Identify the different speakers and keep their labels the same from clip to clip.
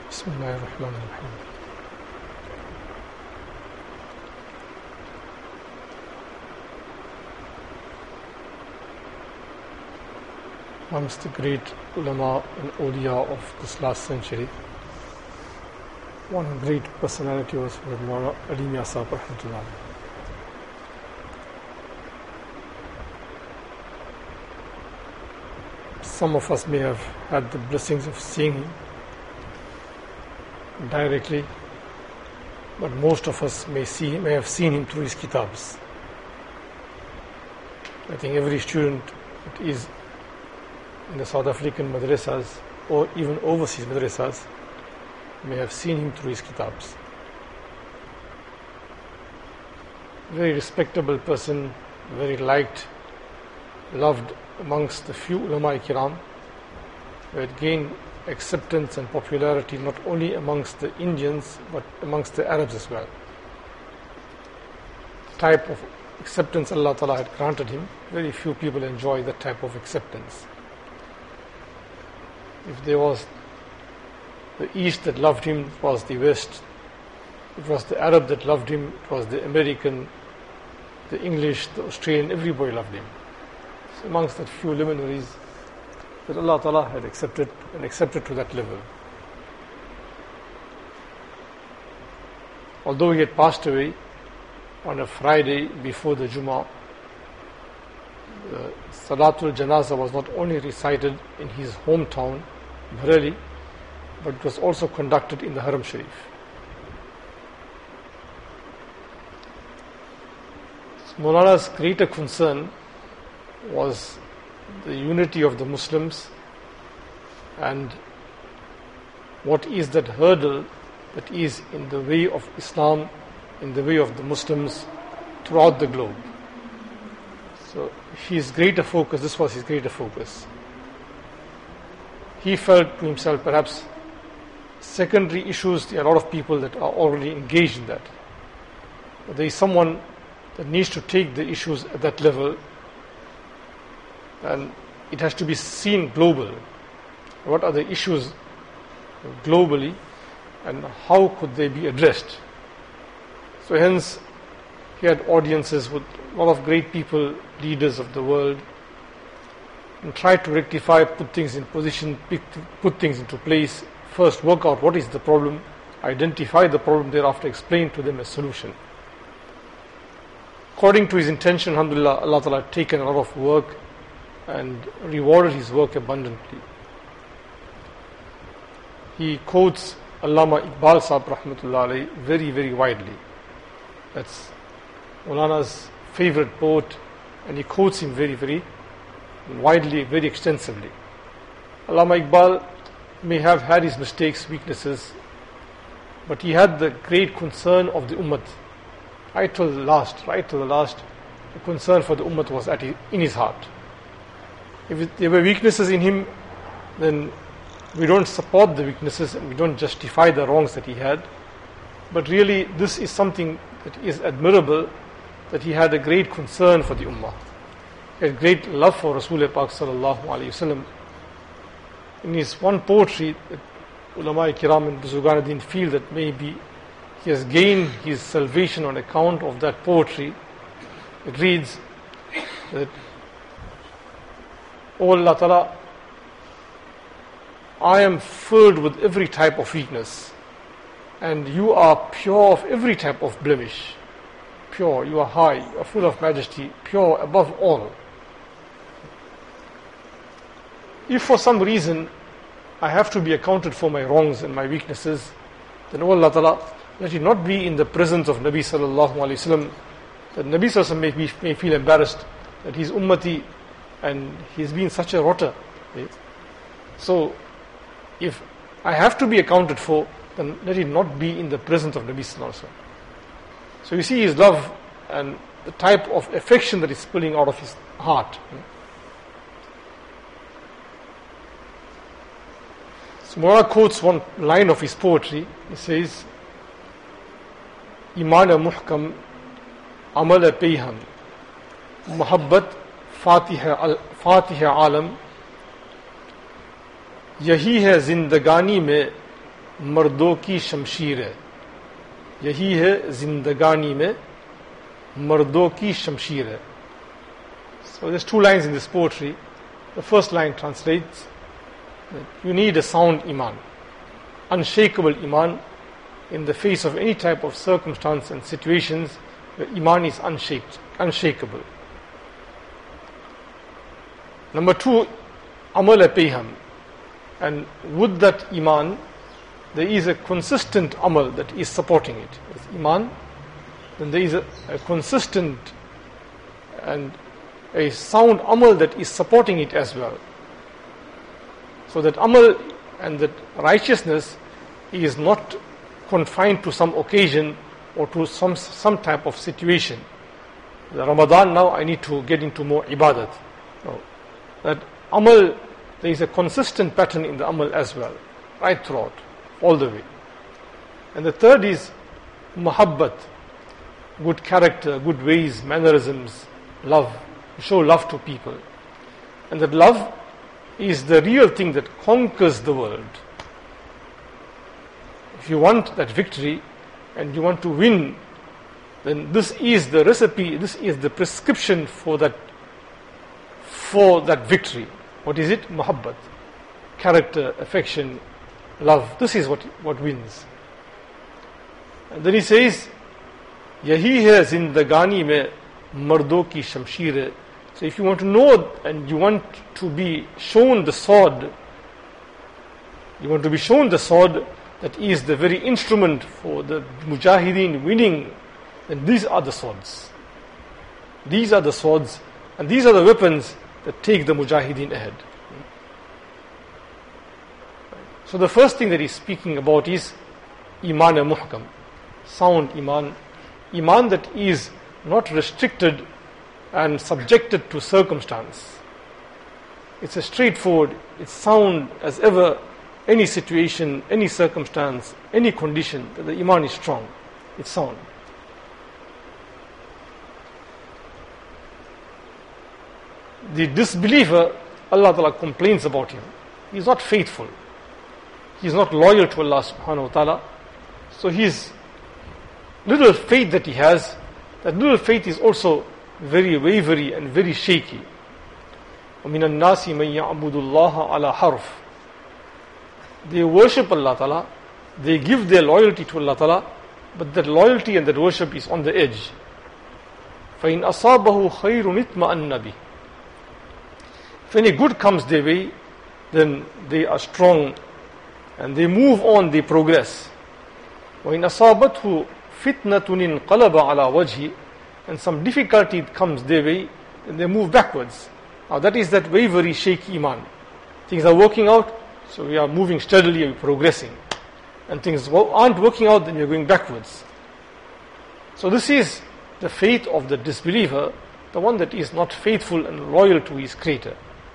Speaker 1: بسم الله الرحمن الرحيم. Amongst the great ulama and awliya of this last century, one great personality was Maulana Ali Mia Sahib rahmatullah. Some of us may have had the blessings of seeing him directly, but most of us may have seen him through his kitabs. I think every student that is in the South African madrasas or even overseas madrasas may have seen him through his kitabs. Very respectable person, very liked, loved amongst the few ulama kiram, who had gained acceptance and popularity not only amongst the Indians but amongst the Arabs as well. The type of acceptance Allah Ta'ala had granted him, very few people enjoy that type of acceptance. If there was the East that loved him, it was the West. It was the Arab that loved him, it was the American, the English, the Australian, everybody loved him. So amongst that few luminaries that Allah Ta'ala had accepted and accepted to that level. Although he had passed away on a Friday before the Jummah, the Salatul Janazah was not only recited in his hometown, Bareilly, but it was also conducted in the Haram Sharif. Maulana's greater concern was the unity of the Muslims and what is that hurdle that is in the way of Islam, in the way of the Muslims throughout the globe. So his greater focus, this was his greater focus. He felt to himself perhaps secondary issues, there are a lot of people that are already engaged in that. But there is someone that needs to take the issues at that level, and it has to be seen global. What are the issues globally and how could they be addressed? So hence he had audiences with a lot of great people, leaders of the world, and tried to rectify, put things in position, put things into place. First work out what is the problem, identify the problem, thereafter explain to them a solution. According to his intention, alhamdulillah, Allah Ta'ala had taken a lot of work and rewarded his work abundantly. He quotes Allama Iqbal Sahib rahmatullah alayhi very, very widely. That's Maulana's favorite poet, and he quotes him very, very widely, very extensively. Allama Iqbal may have had his mistakes, weaknesses, but he had the great concern of the ummah. Right till the last, the concern for the ummah was in his heart. If there were weaknesses in him, then we don't support the weaknesses and we don't justify the wrongs that he had. But really, this is something that is admirable, that he had a great concern for the ummah. He had great love for Rasulullah Pak sallallahu alayhi wasallam. In his one poetry, ulama kiram and Buzugan feel that maybe he has gained his salvation on account of that poetry. It reads that, O Allah Ta'ala, I am filled with every type of weakness, and you are pure of every type of blemish. Pure, you are high, you are full of majesty, pure above all. If for some reason I have to be accounted for my wrongs and my weaknesses, then O Allah Ta'ala, let it not be in the presence of Nabi Sallallahu Alaihi Wasallam, that Nabi Sallallahu Alaihi Wasallam may feel embarrassed that he's ummati and he's been such a rotter. Right? So, if I have to be accounted for, then let it not be in the presence of Nabi Sallallahu Alaihi Wasallam. So you see his love and the type of affection that is spilling out of his heart. So Maulana quotes one line of his poetry. He says, Iman muhkam, amal peyham, muhabbat fatih alam, यही है जिंदगानी में मर्दों की शमशीर है, यही है जिंदगानी में मर्दों की शमशीर है. So there's two lines in this poetry. The first line translates that you need a sound iman, unshakable iman in the face of any type of circumstance and situations where iman is unshakable. Number two, amal payham, and with that iman there is a consistent amal that is supporting it. With iman, then there is a consistent and a sound amal that is supporting it as well. So that amal and that righteousness is not confined to some occasion or to some type of situation. The Ramadan now I need to get into more ibadat. So that amal, there is a consistent pattern in the amal as well, right throughout, all the way. And the third is muhabbat, good character, good ways, mannerisms, love, show love to people. And that love is the real thing that conquers the world. If you want that victory and you want to win, then this is the recipe, this is the prescription for that victory. What is it? Muhabbat, character, affection, love. This is what wins. And then he says, Yahi hai zindagani mein mardo ki shamsheer hai. So if you want to know and you want to be shown the sword, that is the very instrument for the mujahideen winning, then these are the swords. These are the swords and these are the weapons that take the mujahideen ahead. So the first thing that he's speaking about is iman muhkam, sound iman, iman that is not restricted and subjected to circumstance. It's a straightforward, it's sound as ever, any situation, any circumstance, any condition, that the iman is strong, it's sound. The disbeliever, Allah Ta'ala complains about him. He is not faithful. He is not loyal to Allah Subhanahu Wa Ta'ala. So his little faith that he has, that little faith is also very wavery and very shaky. وَمِنَ النَّاسِ مَنْ يَعْبُدُ اللَّهَ عَلَى حَرْفٍ. They worship Allah Ta'ala, they give their loyalty to Allah Ta'ala, but that loyalty and that worship is on the edge. فَإِنْ أَصَابَهُ خَيْرٌ اطْمَأَنَّ بِهِ. If any good comes their way, then they are strong and they move on, they progress. وَإِنْ أَصَابَتْهُ فِتْنَةٌ انْقَلَبَ عَلَى وَجْهِ. And some difficulty comes their way, and they move backwards. Now that is that very shaky iman. Things are working out, so we are moving steadily, we are progressing. And things aren't working out, then we are going backwards. So this is the faith of the disbeliever, the one that is not faithful and loyal to his Creator.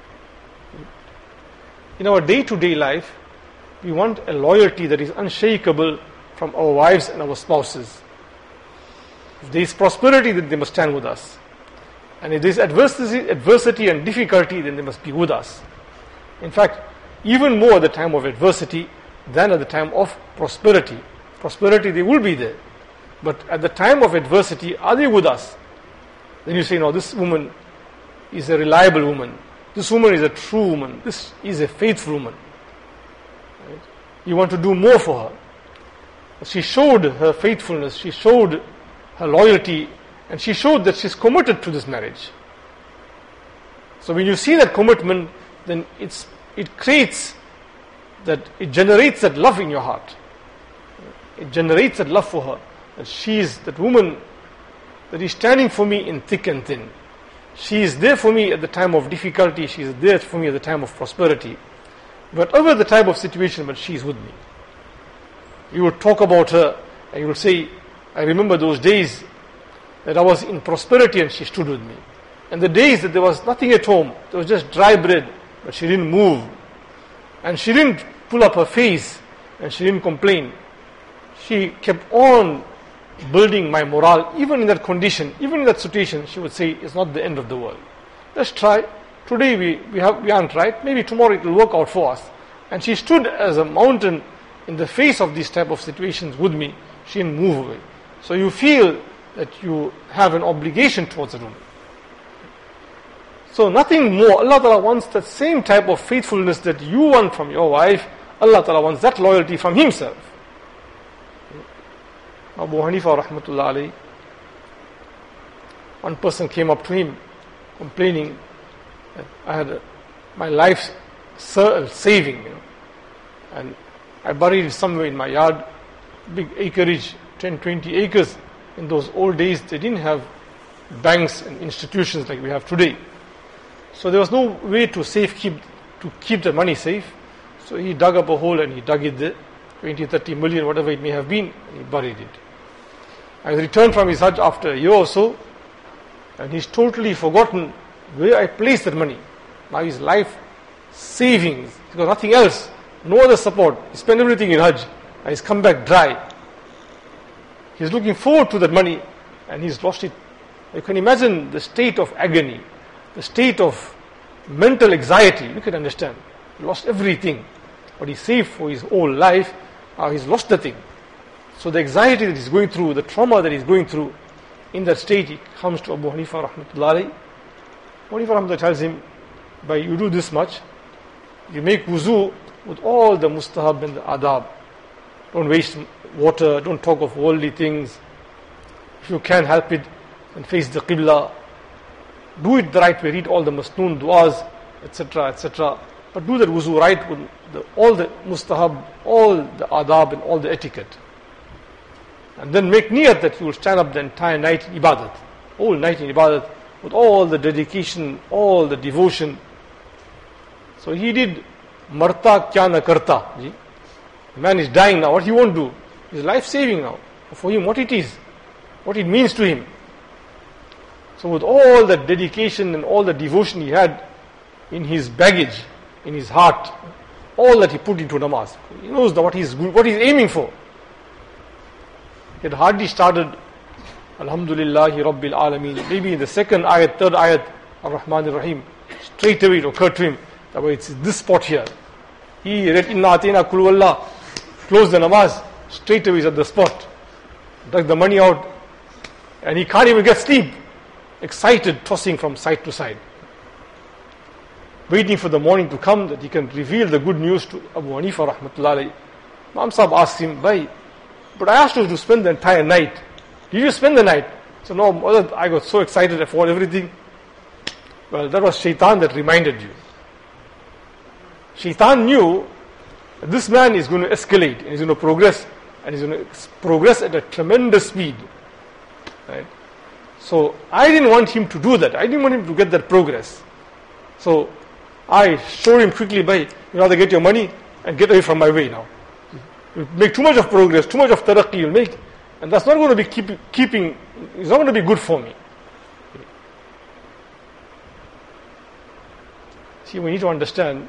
Speaker 1: In our day-to-day life, we want a loyalty that is unshakable from our wives and our spouses. If there is prosperity, then they must stand with us. And if there is adversity and difficulty, then they must be with us. In fact, even more at the time of adversity than at the time of prosperity. Prosperity, they will be there. But at the time of adversity, are they with us? Then you say, no, this woman is a reliable woman. This woman is a true woman. This is a faithful woman. Right? You want to do more for her. She showed her faithfulness. She showed her loyalty, and she showed that she's committed to this marriage. So when you see that commitment, then it creates that, it generates that love in your heart. It generates that love for her. That she is that woman that is standing for me in thick and thin. She is there for me at the time of difficulty. She is there for me at the time of prosperity. Whatever the type of situation, but she is with me. You would talk about her and you would say, I remember those days that I was in prosperity and she stood with me. And the days that there was nothing at home, there was just dry bread, but she didn't move. And she didn't pull up her face and she didn't complain. She kept on building my morale, even in that condition, even in that situation. She would say, it's not the end of the world. Let's try. Today we aren't right. Maybe tomorrow it will work out for us. And she stood as a mountain in the face of these type of situations with me, she didn't move away. So you feel that you have an obligation towards the woman. So nothing more. Allah Ta'ala wants that same type of faithfulness that you want from your wife. Allah Ta'ala wants that loyalty from Himself. Abu Hanifa rahmatullah alayhi, one person came up to him complaining that I had my life saving, and I buried it somewhere in my yard, big acreage, 10, 20 acres. In those old days, they didn't have banks and institutions like we have today. So there was no way to keep the money safe. So he dug up a hole and he dug it there, 20, 30 million, whatever it may have been, and he buried it. I returned from his Hajj after a year or so, and he's totally forgotten where I placed that money. Now his life savings, he's got nothing else, no other support. He spent everything in Hajj, and he's come back dry. He's looking forward to that money, and he's lost it. You can imagine the state of agony, the state of mental anxiety. You can understand. He lost everything, but he saved for his whole life. Now he's lost the thing. So the anxiety that he's going through, the trauma that he's going through, in that state he comes to Abu Hanifa rahmatullah alayhi. Abu Hanifa rahmatullah tells him, by you do this much, you make wuzu with all the mustahab and the adab. Don't waste water, don't talk of worldly things. If you can help it, then face the qibla. Do it the right way, read all the masnoon du'as, etc., etc. But do that wuzu right with all the mustahab, all the adab and all the etiquette. And then make niyat that you will stand up the entire night in ibadat, whole night in ibadat, with all the dedication, all the devotion. So he did marta kya na karta. The man is dying now, what he won't do? His life saving now. For him, what it is, what it means to him. So with all the dedication and all the devotion he had in his baggage, in his heart, all that he put into namaz, he knows what he's aiming for. He had hardly started Alhamdulillahi Rabbil Alameen. Maybe in the second ayat, third ayat, Ar-Rahman Ar-Rahim, straight away it occurred to him that it's this spot here. He read Inna Atina Kul Wallah, closed the namaz, straight away he's at the spot, dug the money out, and he can't even get sleep. Excited, tossing from side to side, waiting for the morning to come that he can reveal the good news to Abu Hanifa rahmatullah alayhi. Imam Sahib asked him, "Bhai, but I asked you to spend the entire night. Did you spend the night?" So no, mother, I got so excited, I forgot everything. Well, that was shaitan that reminded you. Shaitan knew that this man is going to escalate, and he's going to progress, and he's going to progress at a tremendous speed. Right? So I didn't want him to do that. I didn't want him to get that progress. So I showed him quickly, "Bhai, you rather get your money and get away from my way now. You make too much of progress, too much of taraqqi you'll make, and that's not going to be keeping, it's not going to be good for me." See, we need to understand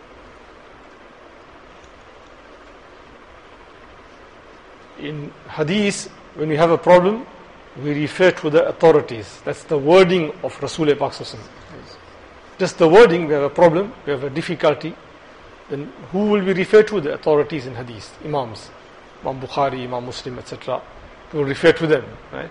Speaker 1: in hadith, when we have a problem, we refer to the authorities. That's the wording of Rasul Pak. Just the wording, we have a problem, we have a difficulty, then who will we refer to? The authorities in hadith, imams, Imam Bukhari, Imam Muslim, etc. We will refer to them, right?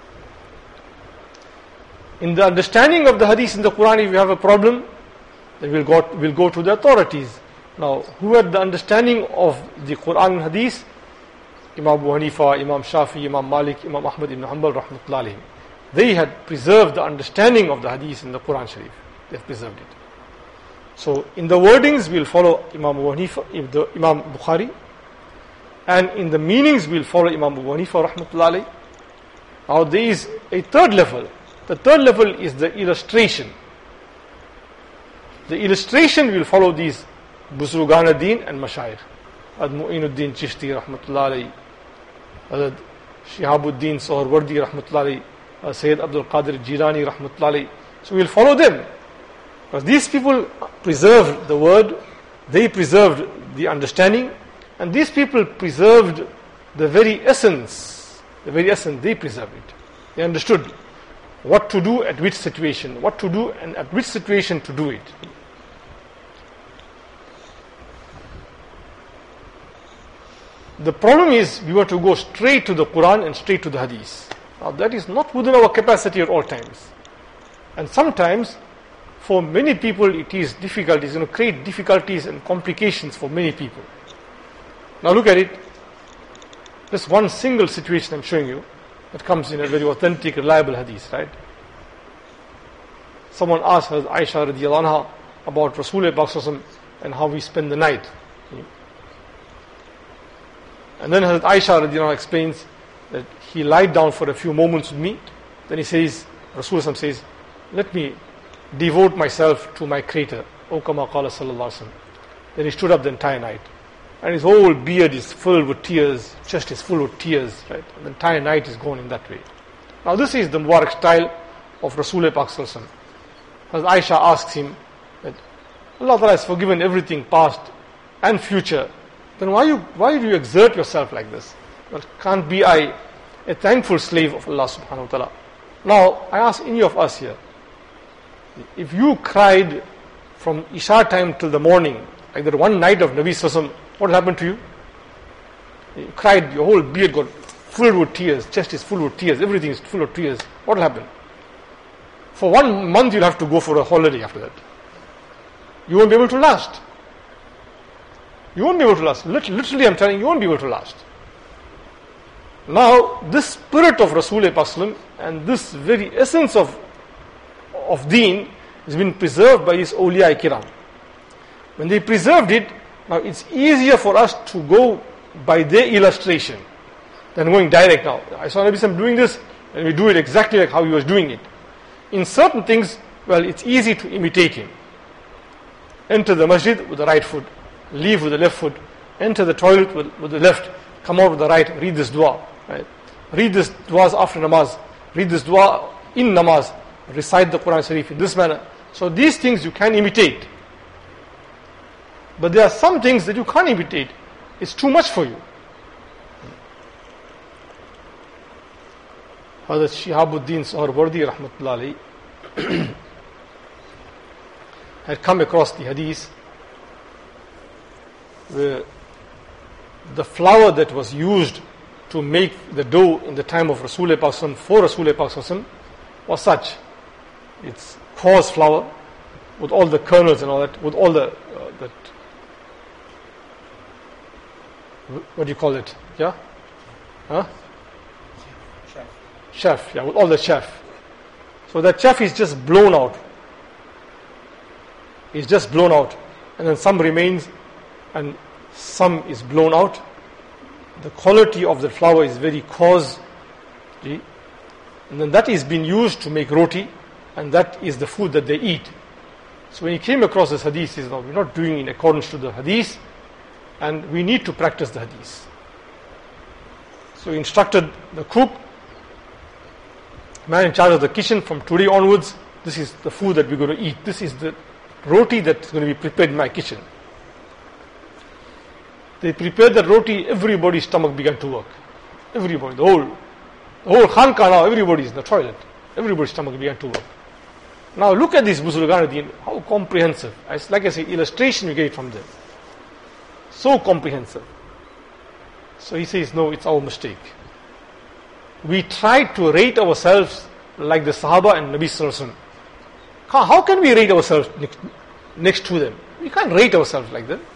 Speaker 1: In the understanding of the hadith in the Quran, if we have a problem, then we'll go to the authorities. Now, who had the understanding of the Quran and hadith? Imam Abu Hanifa, Imam Shafi, Imam Malik, Imam Ahmad ibn Hanbal rahmatullah alayhim. They had preserved the understanding of the hadith in the Quran Sharif. They have preserved it. So in the wordings we'll follow Imam Abu Hanifa, Imam Bukhari, and in the meanings we'll follow Imam Abu Hanifa rahmatullah alayhi. Now there is a third level. The third level is the illustration. The illustration will follow these Buzrugan ad-Din and Mashayikh. Ad-Mu'inuddin Chishti rahmatullah alayhi, Shihabuddin Soharwardi rahmatullah alayhi, Sayyid Abdul Qadir Jilani rahmatullah alayhi. So we'll follow them. Because these people preserved the word, they preserved the understanding, and these people preserved the very essence. The very essence, they preserved it. They understood what to do at which situation, what to do and at which situation to do it. The problem is we want to go straight to the Quran and straight to the Hadith. Now that is not within our capacity at all times. And sometimes for many people it is difficult, it's going to create difficulties and complications for many people. Now look at it. This one single situation I'm showing you that comes in a very authentic, reliable Hadith, right? Someone asked Hazrat Aisha radiallahu anha about Rasulullah and how we spend the night. And then Hazrat Aisha radiallahu anha explains that he lied down for a few moments with me. Then he says, Rasulullah says, let me devote myself to my Creator. O kama qala sallallahu alaihi wasallam. Then he stood up the entire night. And his whole beard is filled with tears, chest is full of tears, right? And the entire night is gone in that way. Now this is the Mubarak style of Rasulullah sallallahu alaihi wasallam. As Aisha asks him that Allah Ta'ala has forgiven everything past and future, then why do you exert yourself like this? Well, can't be I a thankful slave of Allah subhanahu wa ta'ala? Now, I ask any of us here, if you cried from Isha time till the morning, like that one night of Nabi Sallallahu, what happened to you? You cried, your whole beard got filled with tears, chest is full of tears, everything is full of tears. What will happen? For 1 month you'll have to go for a holiday after that. You won't be able to last. You won't be able to last. Literally I'm telling you, you won't be able to last. Now, this spirit of Rasulullah and this very essence of deen has been preserved by his awliya kiram. When they preserved it, now it's easier for us to go by their illustration than going direct now. I saw Nabi Sallam doing this, and we do it exactly like how he was doing it. In certain things, well, it's easy to imitate him. Enter the masjid with the right foot, leave with the left foot, enter the toilet with the left, come out with the right, read this dua. Right? Read this duas after namaz, read this dua in namaz, recite the Quran Sharif in this manner. So these things you can imitate. But there are some things that you can't imitate. It's too much for you. Hazrat Shihabuddin Suhrawardi rahmatullah alayhi had come across the hadith where the flour that was used to make the dough in the time of Rasulullah for Rasulullah was such. It's coarse flour with all the kernels and all that, with all the that, what do you call it? Yeah? Huh? Chaff, yeah, with all the chaff. So that chaff is just blown out. It's just blown out. And then some remains and some is blown out. The quality of the flour is very coarse. And then that is being used to make roti, and that is the food that they eat. So when he came across this hadith, he says, no, we're not doing in accordance to the hadith, and we need to practice the hadith. So he instructed the cook, man in charge of the kitchen, from today onwards, this is the food that we're going to eat. This is the roti that's going to be prepared in my kitchen. They prepared the roti, everybody's stomach began to work. Everybody, the whole khanqa now, everybody's in the toilet. Everybody's stomach began to work. Now look at this Buzurgan Deen, how comprehensive. Like I say, illustration you get it from them. So comprehensive. So he says, no, it's our mistake. We tried to rate ourselves like the Sahaba and Nabi Sallallahu Alaihi Wasallam. How can we rate ourselves next to them? We can't rate ourselves like them.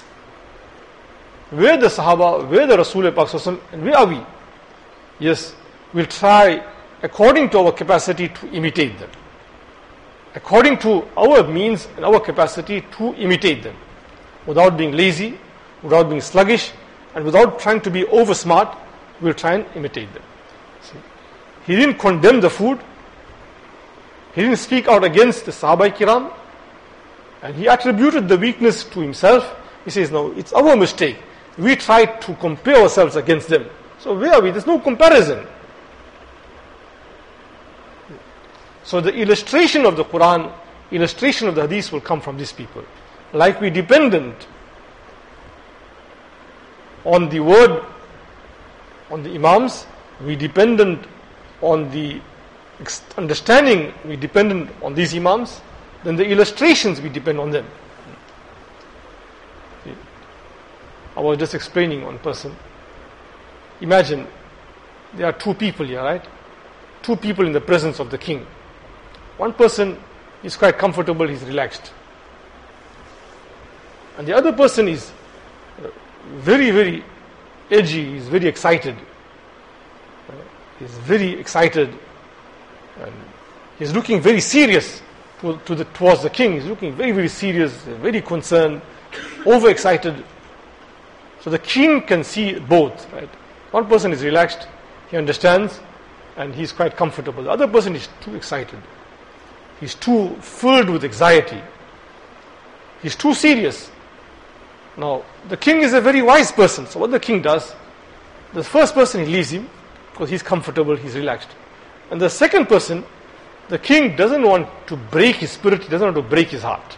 Speaker 1: Where the Sahaba, where the Rasulullah, and where are we? Yes, we'll try according to our capacity to imitate them. According to our means and our capacity to imitate them. Without being lazy, without being sluggish, and without trying to be over smart, we'll try and imitate them. See? He didn't condemn the food. He didn't speak out against the Sahaba Kiram. And he attributed the weakness to himself. He says, no, it's our mistake. We tried to compare ourselves against them. So where are we? There's no comparison. So the illustration of the Quran, illustration of the Hadith will come from these people. Like we dependent on the word, on the Imams, we dependent on the understanding, we dependent on these Imams, then the illustrations we depend on them. I was just explaining one person Imagine, there are two people here, right? Two people in the presence of the king. One person is quite comfortable, he's relaxed. And the other person is very, very edgy, he's very excited. He's very excited. And he's looking very serious towards the king. He's looking very, very serious, very concerned, overexcited. So the king can see both, right? One person is relaxed, he understands, and he's quite comfortable. The other person is too excited. He's too filled with anxiety. He's too serious. Now, the king is a very wise person. So what the king does, the first person, he leaves him because he's comfortable, he's relaxed. And the second person, the king doesn't want to break his spirit, he doesn't want to break his heart.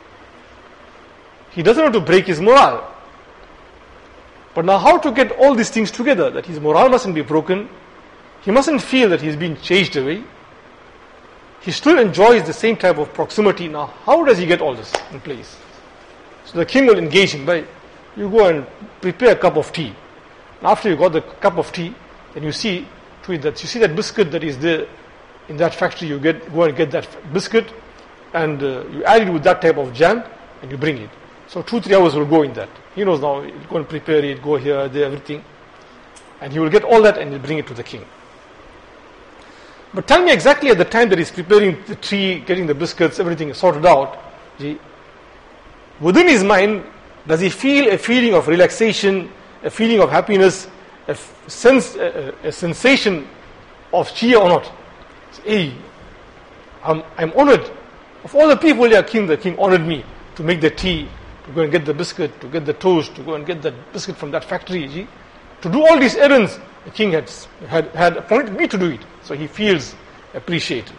Speaker 1: He doesn't want to break his morale. But now how to get all these things together, that his morale mustn't be broken, he mustn't feel that he's been chased away, he still enjoys the same type of proximity. Now how does he get all this in place? So the king will engage him by, you go and prepare a cup of tea. And after you got the cup of tea, then you see to it that you see that biscuit that is there in that factory, you go and get that biscuit and you add it with that type of jam and you bring it. So 2-3 hours will go in that. He knows now, he'll go and prepare it, go here, there, everything. And he will get all that and he'll bring it to the king. But tell me exactly at the time that he's preparing the tea, getting the biscuits, everything is sorted out, within his mind, does he feel a feeling of relaxation, a feeling of happiness, a sensation of cheer or not? Hey, I'm honored. Of all the people here, the king honored me to make the tea, to go and get the biscuit, to get the toast, to go and get the biscuit from that factory. To do all these errands, the king had appointed me to do it. So he feels appreciated.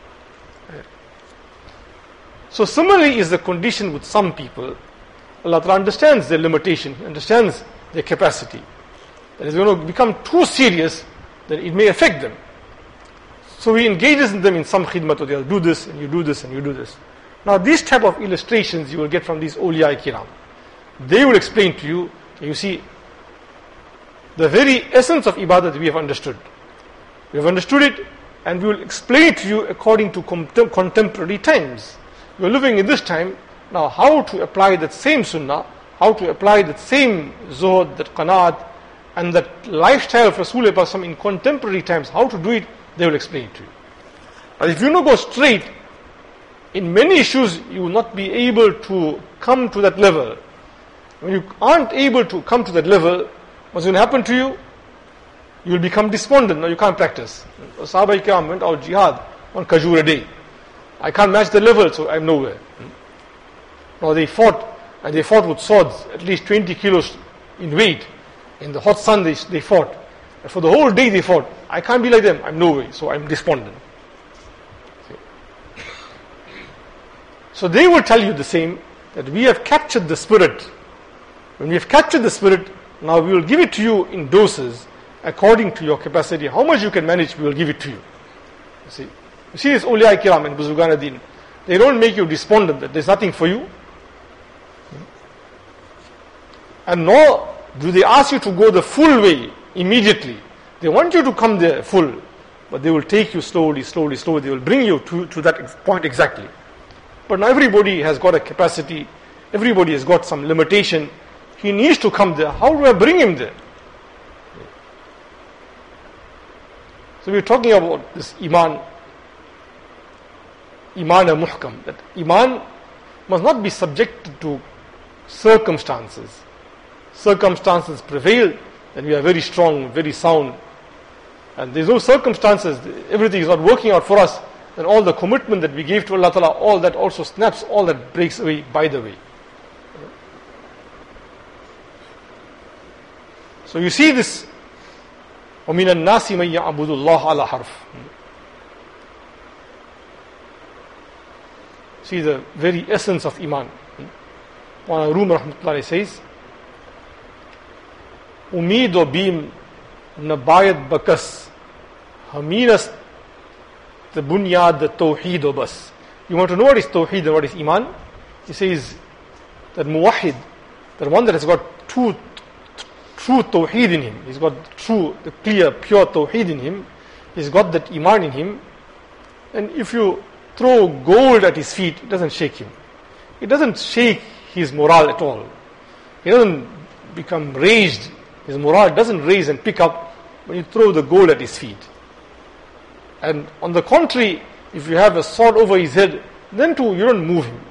Speaker 1: So similarly is the condition with some people. Allah Ta'ala understands their limitation, He understands their capacity. That is going to become too serious, then it may affect them. So He engages them in some khidmat, or they'll do this, and you do this, and you do this. Now these type of illustrations you will get from these awliya kiram. They will explain to you, you see, the very essence of ibadah that we have understood. We have understood it, and we will explain it to you according to contemporary times. We are living in this time. Now how to apply that same sunnah, how to apply that same zuhud, that qanaat, and that lifestyle of Rasulullah in contemporary times, how to do it, they will explain it to you. But if you don't go straight, in many issues you will not be able to come to that level. When you aren't able to come to that level, what's going to happen to you? You will become despondent. Now you can't practice. Sahaba Ikram went out jihad, 1 khajur a day. I can't match the level, so I'm nowhere. Now they fought, and they fought with swords, at least 20 kilos in weight. In the hot sun they fought. And for the whole day they fought. I can't be like them, I'm nowhere, so I'm despondent. So they will tell you the same, that we have captured the spirit. When we have captured the spirit, now we will give it to you in doses, according to your capacity. How much you can manage, we will give it to you. You see this awliya kiram and Buzurgan Din, they don't make you despondent that there's nothing for you. And nor do they ask you to go the full way immediately. They want you to come there full, but they will take you slowly. They will bring you to that point exactly. But now everybody has got a capacity, everybody has got some limitation. He needs to come there. How do I bring him there? So we're talking about this iman muhkam, that iman must not be subjected to circumstances. Circumstances prevail, then we are very strong, very sound. And there's no circumstances, everything is not working out for us, then all the commitment that we gave to Allah Ta'ala, all that also snaps, all that breaks away by the way. So you see this, وَمِنَ النَّاسِ مَن يَعْبُدُ اللَّهَ عَلَى حَرْفٍ. See the very essence of iman. One Rum Rahmatullahi says, Umeed o beam nabayat bakas haminas the bunyad the tawheed o bas. You want to know what is tawheed and what is iman? He says that muwahid, the one that has got true tawheed in him, he's got the clear, pure tawheed in him, he's got that iman in him, and if you throw gold at his feet, it doesn't shake him. It doesn't shake his morale at all. He doesn't become raised. His morale doesn't raise and pick up when you throw the gold at his feet. And on the contrary, if you have a sword over his head, then too you don't move him.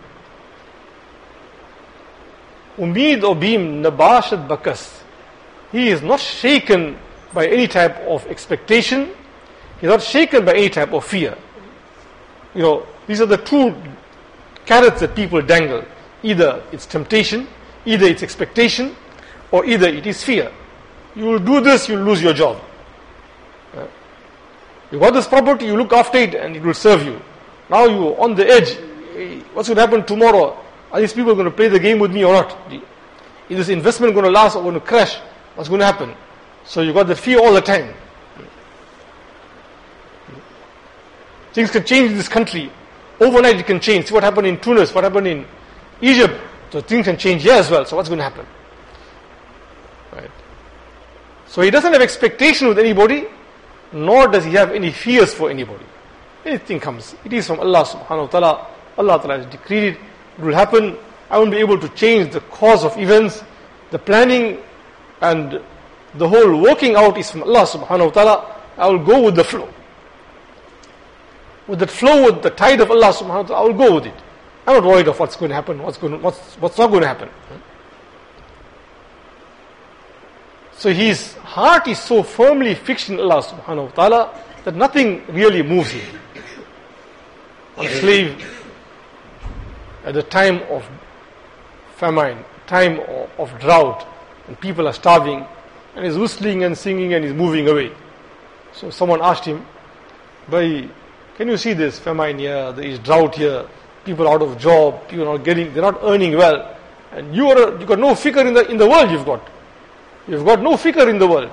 Speaker 1: Umeed o beam nabashat bakas. He is not shaken by any type of expectation. He is not shaken by any type of fear. These are the two carrots that people dangle. Either it's temptation, either it's expectation, or either it is fear. You will do this, you will lose your job. You got this property, you look after it and it will serve you. Now you are on the edge. What's going to happen tomorrow? Are these people going to play the game with me or not? Is this investment going to last or going to crash? What's going to happen? So you got the fear all the time. Things can change in this country. Overnight it can change. See what happened in Tunis, what happened in Egypt. So things can change here as well. So what's going to happen? Right. So he doesn't have expectation with anybody, nor does he have any fears for anybody. Anything comes, it is from Allah subhanahu wa ta'ala. Allah ta'ala has decreed it. It will happen. I won't be able to change the cause of events. The planning and the whole working out is from Allah subhanahu wa ta'ala. I will go with the flow. With that flow, with the tide of Allah subhanahu wa ta'ala, I will go with it. I'm not worried of what's going to happen, what's not going to happen. So his heart is so firmly fixed in Allah subhanahu wa ta'ala that nothing really moves him. A slave at a time of famine, time of drought, and people are starving, and he's whistling and singing and he's moving away. So someone asked him, "Bhai, can you see this famine here, there is drought here, people out of job, people are they're not earning well, and you got no fikr in the world You've got no fikr in the world."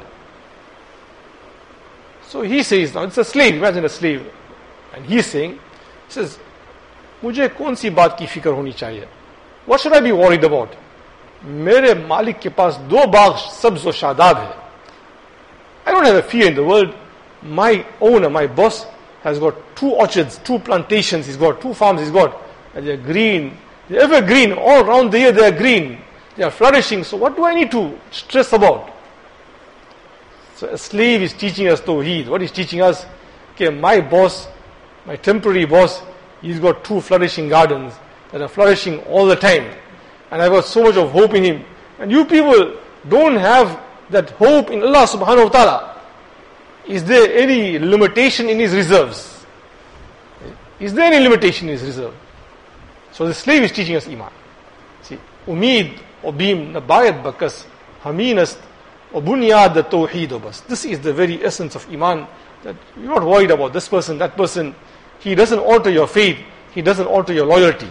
Speaker 1: So he says, now it's a slave, imagine a slave, and he says, "Mujhe kaun si baat ki fikr honi chahiye? What should I be worried about? Mere malik ke paas do baag sabz o shadab hai. I don't have a fear in the world. My owner, my boss, has got 2 orchards, 2 plantations, he's got 2 farms, and they're green, they're evergreen, all around the year they're green, they are flourishing, so what do I need to stress about?" So a slave is teaching us Tawheed. What he's teaching us, okay, my boss, my temporary boss, he's got 2 flourishing gardens that are flourishing all the time, and I've got so much of hope in him, and you people don't have that hope in Allah subhanahu wa ta'ala. Is there any limitation in his reserves? Is there any limitation in his reserve? So the slave is teaching us Iman. See, Umeed o beam nabayat bakas haminast o bunyad the tawheed obas. This is the very essence of Iman, that you're not worried about this person, that person. He doesn't alter your faith. He doesn't alter your loyalty.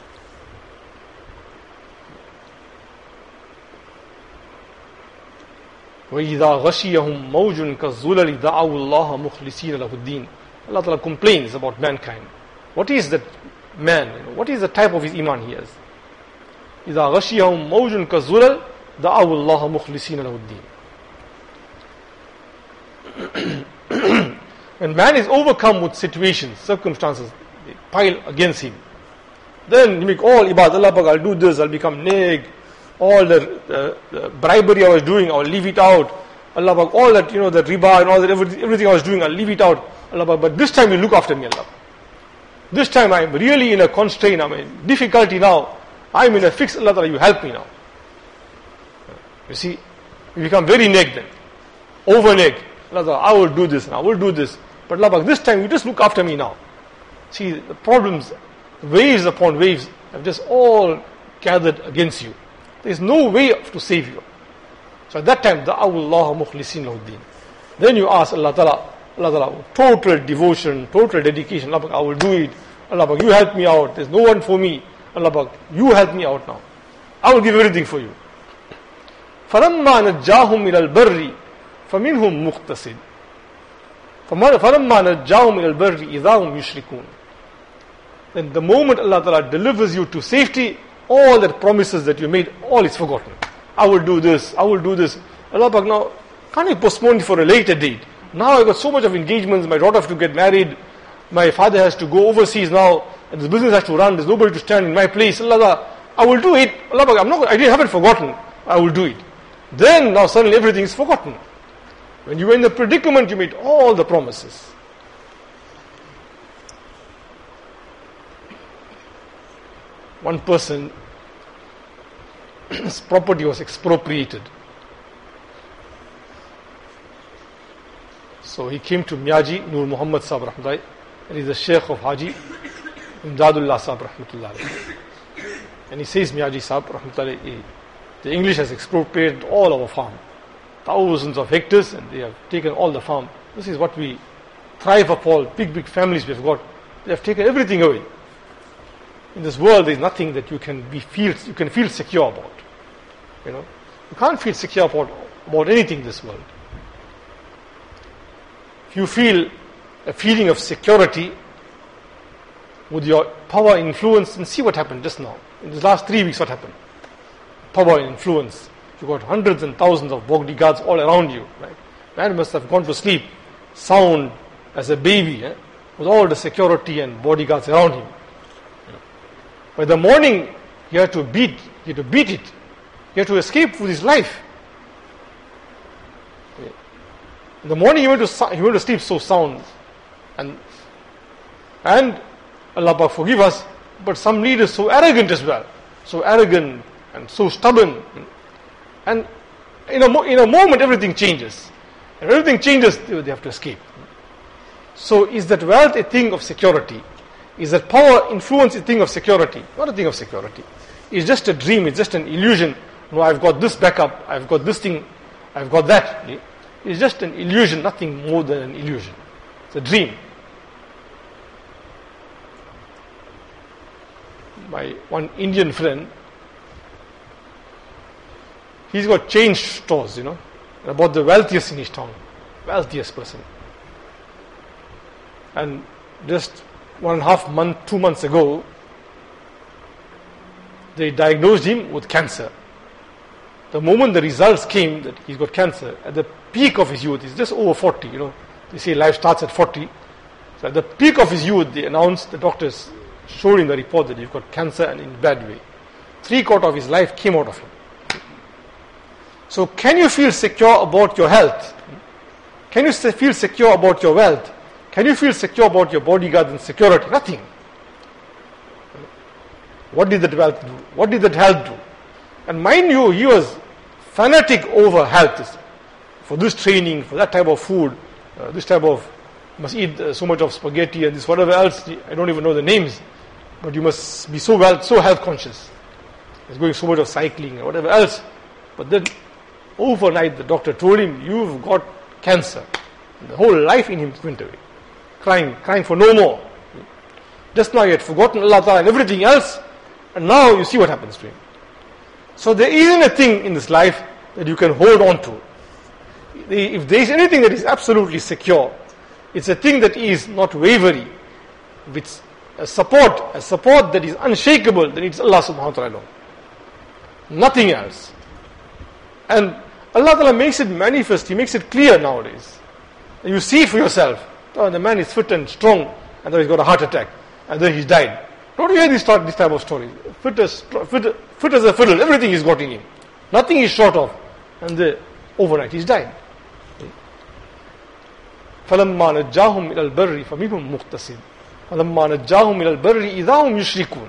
Speaker 1: وَإِذَا غَشِيَهُمْ مَوْجٌ كَالظُّلَلِ دَعَوُوا اللَّهَ مُخْلِصِينَ لَهُ الدِّينَ. Allah Ta'ala complains about mankind. What is that man? What is the type of his iman he has? إِذَا غَشِيَهُمْ مَوْجٌ كَالظُّلَلِ دَعَوُوا اللَّهَ مُخْلِصِينَ لَهُ الدِّينَ. When man is overcome with situations, circumstances, they pile against him, then you make all ibad. Allah Ta'ala, I'll do this, I'll become neg. All the bribery I was doing, I'll leave it out. Allah, all that, the riba and all that, everything I was doing, I'll leave it out. Allah, but this time you look after me, Allah. This time I'm really in a constraint, I'm in difficulty now. I'm in a fix, Allah, you help me now. You see, you become very neg then. Over neg. Allah, I will do this and I will do this. But Allah, this time you just look after me now. See, the problems, waves upon waves, have just all gathered against you. There is no way to save you. So at that time, da'awullah mukhlisin lahuddin. Then you ask Allah Ta'ala, total devotion, total dedication. Allah, I will do it. Allah, you help me out. There's no one for me. Allah, you help me out now. I will give everything for you. فَلَمَّا نَجَّاهُمْ إِلَى الْبَرِّ فَمِنْهُمْ مُقْتَصِدٌ فَلَمَّا نَجَّاهُمْ إِلَى الْبَرِّ إِذَا هُمْ يُشْرِكُونَ. Then the moment Allah Ta'ala delivers you to safety, all that promises that you made, all is forgotten. I will do this, I will do this. Allah Pak, now, can't you postpone it for a later date? Now I've got so much of engagements, my daughter has to get married, my father has to go overseas now, and the business has to run, there's nobody to stand in my place. Allah, I will do it. Allah Pak, I haven't forgotten. I will do it. Then now suddenly everything is forgotten. When you were in the predicament, you made all the promises. One person, his property was expropriated. So he came to Miyaji Nur Muhammad Sahib Rahmatullahi, and he's the Sheikh of Haji Imdadullah Sahib Rahmatullahi. And he says, Miyaji Sahib Rahmatullahi, the English has expropriated all our farm, thousands of hectares, and they have taken all the farm. This is what we thrive upon, big families we've got. They have taken everything away. In this world, there is nothing that you can feel secure about. You can't feel secure about anything in this world. If you feel a feeling of security with your power and influence, and see what happened just now. In the last 3 weeks, what happened? Power and influence. You got hundreds and thousands of bodyguards all around you. Right? Man must have gone to sleep sound as a baby, with all the security and bodyguards around him. By the morning, he had to beat it. He had to escape with his life. In the morning, he went to sleep so sound. And Allah Pak forgive us, but some leaders so arrogant as well. So arrogant and so stubborn. And in a moment, everything changes. And when everything changes, they have to escape. So is that wealth a thing of security? Is that power, influence a thing of security? Not a thing of security. It's just a dream, it's just an illusion. No, I've got this backup, I've got this thing, I've got that. It's just an illusion, nothing more than an illusion. It's a dream. My one Indian friend, he's got chain stores, about the wealthiest in his town. Wealthiest person. And just 1.5 months, 2 months ago, they diagnosed him with cancer. The moment the results came that he's got cancer, at the peak of his youth, he's just over 40, they say life starts at 40. So at the peak of his youth, they announced, the doctors showed in the report that he's got cancer and in a bad way. 3/4 of his life came out of him. So can you feel secure about your health? Can you feel secure about your wealth? Can you feel secure about your bodyguards and security? Nothing. What did that wealth do? What did that health do? And mind you, he was fanatic over health. For this training, for that type of food, this type of, must eat so much of spaghetti and this whatever else, I don't even know the names. But you must be so health conscious. He's going so much of cycling and whatever else. But then overnight the doctor told him, you've got cancer. And the whole life in him went away. Crying for no more. Just now he had forgotten Allah Ta'ala and everything else, and now you see what happens to him. So there isn't a thing in this life that you can hold on to. If there is anything that is absolutely secure, it's a thing that is not wavering, with a support that is unshakable, then it's Allah subhanahu wa ta'ala. Nothing else. And Allah Ta'ala makes it manifest, He makes it clear nowadays. And you see it for yourself. Oh, the man is fit and strong, and then he's got a heart attack, and then he's died. Don't you hear this type of stories? Fit as a fiddle, everything he's got in him. Nothing is short of. And overnight he's died. فَلَمَّا نَجَّاهُمْ إِلَى الْبَرِّ فَمِنْهُمْ مُقْتَصِدٌ فَلَمَّا نَجَّاهُمْ إِلَى الْبَرِّ إِذَا هُمْ يُشْرِكُونَ.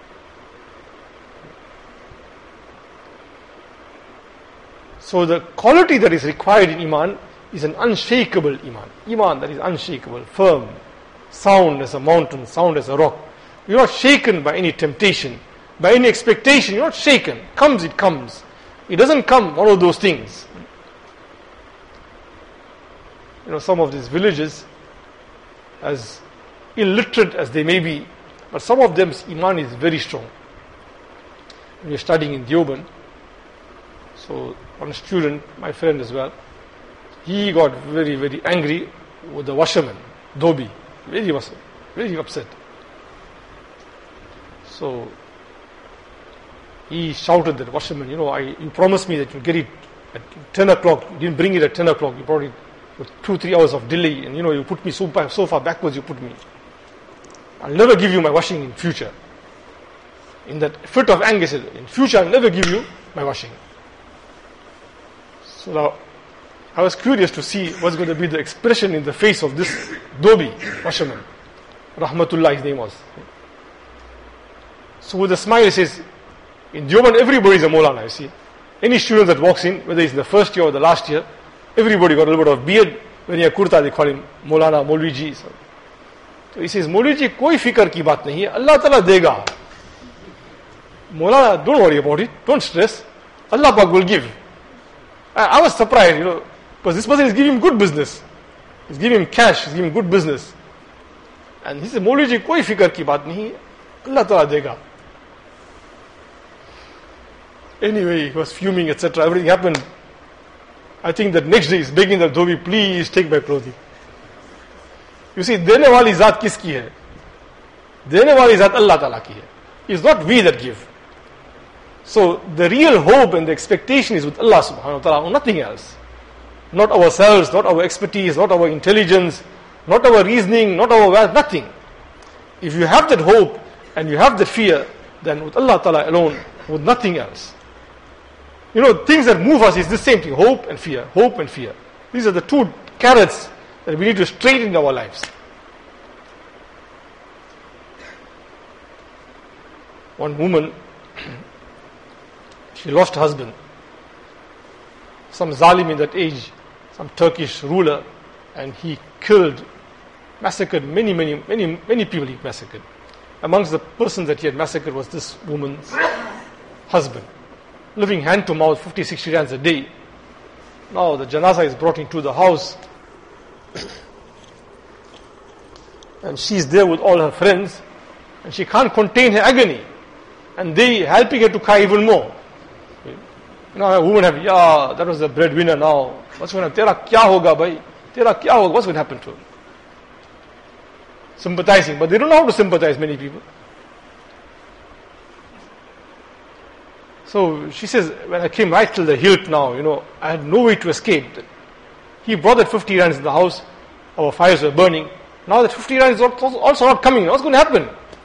Speaker 1: So the quality that is required in Iman is an unshakable Iman. Iman that is unshakable, firm, sound as a mountain, sound as a rock. You're not shaken by any temptation, by any expectation. You're not shaken. Comes, it comes. It doesn't come, one of those things. Some of these villages, as illiterate as they may be, but some of them's Iman is very strong. When you're studying in Deoband, so one student, my friend as well, he got very, very angry with the washerman, Dhobi. Very upset. So he shouted that washerman, you promised me that you'll get it at 10 o'clock, you didn't bring it at 10 o'clock, you brought it with 2-3 hours of delay, and you put me so far backwards, you put me. I'll never give you my washing in future. In that fit of anger, he said, in future I'll never give you my washing. So now, I was curious to see what's going to be the expression in the face of this Dobi washerman. Rahmatullah, his name was. So with a smile, he says, in Deoband, everybody is a Maulana, you see. Any student that walks in, whether it's in the first year or the last year, everybody got a little bit of beard. When he had kurta, they call him Maulana, Maulviji. So he says, Maulviji, koi fikr ki baat nahi hai, Allah Ta'ala dega. Maulana, don't worry about it, don't stress. Allah Pak will give. I was surprised, because this person is giving him good business. He's giving him cash, he's giving him good business. And he said, Maulviji, koi fikr ki baat nahi hai, Allah Ta'ala dega. Anyway, he was fuming, etc. Everything happened. I think that next day he's begging the Dobi, please take my clothing. You see, dene wali zat kiski hai? Dene wali zat Allah Ta'ala ki hai. It's not we that give. So the real hope and the expectation is with Allah subhanahu wa ta'ala, nothing else. Not ourselves, not our expertise, not our intelligence, not our reasoning, not our wealth, nothing. If you have that hope and you have that fear, then with Allah Ta'ala alone, with nothing else. Things that move us is the same thing, hope and fear, hope and fear. These are the two carrots that we need to straighten in our lives. One woman, she lost her husband. Some zalim in that age, some Turkish ruler, and he massacred many people he massacred. Amongst the persons that he had massacred was this woman's husband. Living hand to mouth, 50-60 rands a day. Now the janazah is brought into the house. And she's there with all her friends. And she can't contain her agony. And they helping her to cry even more. A woman that was the breadwinner now. What's going to happen? Tera kya hoga bhai? Tera kya hoga? What's going to happen to him? Sympathizing. But they don't know how to sympathize, many people. So she says, when I came right till the hilt now, I had no way to escape. He brought that 50 rands in the house. Our fires were burning. Now that 50 rands is also not coming. What's going to happen?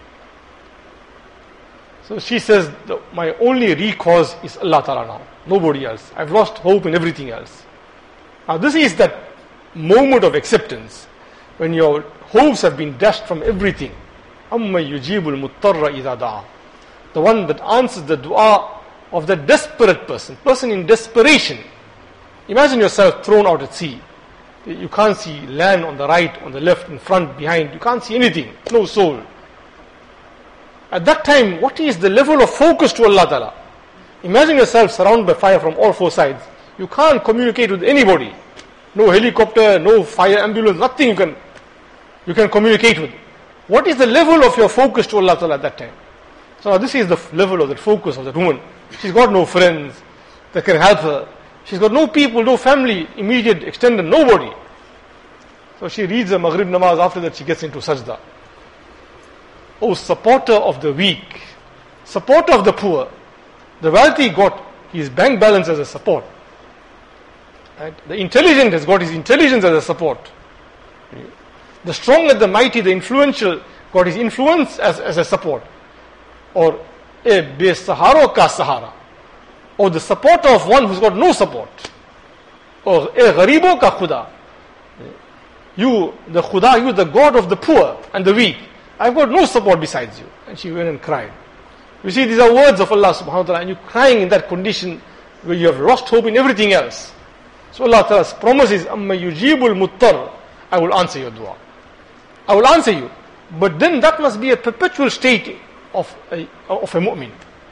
Speaker 1: So she says, my only recourse is Allah Ta'ala now. Nobody else. I've lost hope in everything else. Now this is that moment of acceptance. When your hopes have been dashed from everything. أَمَّا يُجِيبُ الْمُضْطَرَّ إِذَا دَعَى. The one that answers the dua of the desperate person in desperation. Imagine yourself thrown out at sea. You can't see land on the right, on the left, in front, behind. You can't see anything. No soul. At that time, what is the level of focus to Allah Ta'ala? Imagine yourself surrounded by fire from all four sides. You can't communicate with anybody. No helicopter, no fire ambulance, nothing you can communicate with. What is the level of your focus to Allah Ta'ala at that time? So this is the level of the focus of that woman. She's got no friends that can help her. She's got no people, no family, immediate, extended, nobody. So she reads the Maghrib namaz. After that she gets into sajda. Oh, supporter of the weak, supporter of the poor. The wealthy got his bank balance as a support. Right? The intelligent has got his intelligence as a support. The strong and the mighty, the influential, got his influence as a support. Or a besaharo ka sahara. Or the supporter of one who's got no support. Or a gharibo ka khuda. You, the khuda, you the God of the poor and the weak. I've got no support besides you. And she went and cried. You see, these are words of Allah subhanahu wa ta'ala, and you're crying in that condition where you have lost hope in everything else. So Allah Ta'ala's promise is, أَمَّا يُجِيبُ الْمُضْطَرَّ, I will answer your dua. I will answer you. But then that must be a perpetual state of a mu'min.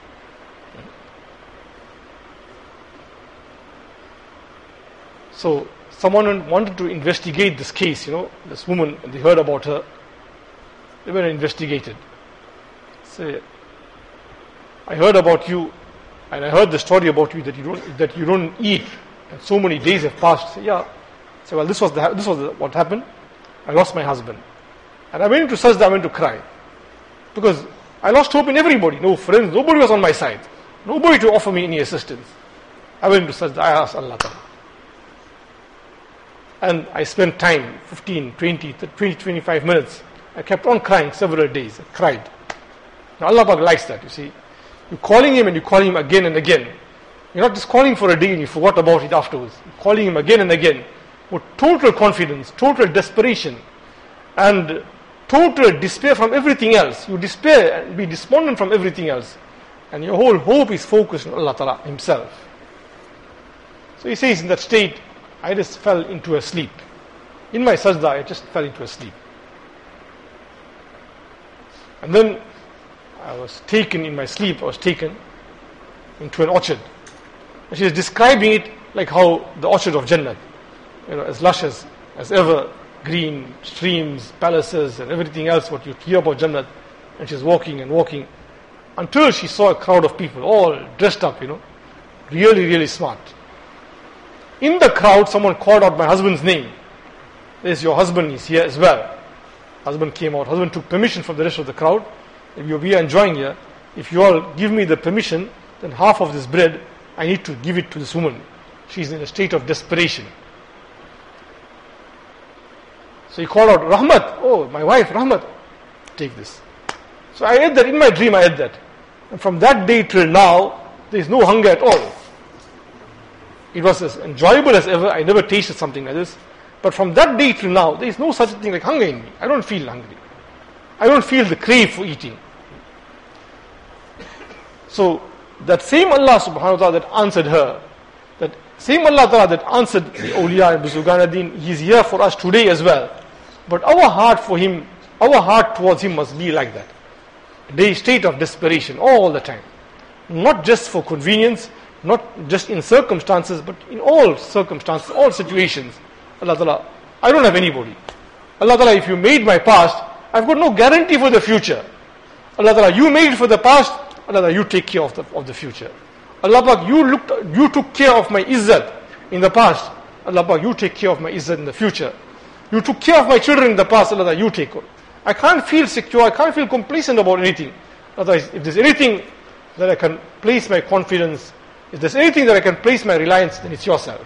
Speaker 1: So someone wanted to investigate this case, this woman, they heard about her. They went and investigated. Say, I heard about you, and I heard the story about you that you don't eat, and so many days have passed. Say, yeah. Say, well, this was what happened. I lost my husband, and I went into sajda, I went to cry, because I lost hope in everybody. No friends, nobody was on my side, nobody to offer me any assistance. I went to sajda, I asked Allah Ta'ala. And I spent time, 15, 20, 25 minutes. I kept on crying several days. I cried. Now Allah Ta'ala likes that, you see. You're calling Him and you call Him again and again. You're not just calling for a day and you forgot about it afterwards. You're calling Him again and again with total confidence, total desperation, and total despair from everything else. You despair and be despondent from everything else. And your whole hope is focused on Allah Ta'ala Himself. So he says, in that state, I just fell into a sleep. In my sajda, I just fell into a sleep. And then I was taken in my sleep, I was taken into an orchard. And she is describing it like how the orchard of Jannah, as lush as ever, green streams, palaces, and everything else what you hear about Jannah. And she's walking and walking until she saw a crowd of people, all dressed up, really, really smart. In the crowd, someone called out my husband's name. There's your husband, he's here as well. Husband came out. Husband took permission from the rest of the crowd. If we are enjoying here, if you all give me the permission, then half of this bread, I need to give it to this woman. She's in a state of desperation. So he called out, Rahmat, oh, my wife, Rahmat, take this. So I ate that, in my dream I ate that. And from that day till now, there is no hunger at all. It was as enjoyable as ever. I never tasted something like this. But from that day till now, there is no such thing like hunger in me. I don't feel hungry. I don't feel the crave for eating. So, that same Allah subhanahu wa ta'ala that answered her, that same Allah ta'ala that answered the awliya and Buzurgan-e-Din, He is here for us today as well. But our heart for Him, our heart towards Him must be like that. A state of desperation all the time. Not just for convenience, not just in circumstances, but in all circumstances, all situations. Allah Ta'ala, I don't have anybody. Allah Ta'ala, if you made my past, I've got no guarantee for the future. Allah Ta'ala, you made it for the past, Allah Ta'ala, you take care of the future. Allah Ta'ala, you took care of my izzat in the past. Allah Ta'ala, you take care of my izzat in the future. You took care of my children in the past, Allah Ta'ala, you take care. I can't feel secure, I can't feel complacent about anything. Allah Ta'ala, if there's anything that I can place my confidence, if there's anything that I can place my reliance, then it's yourself.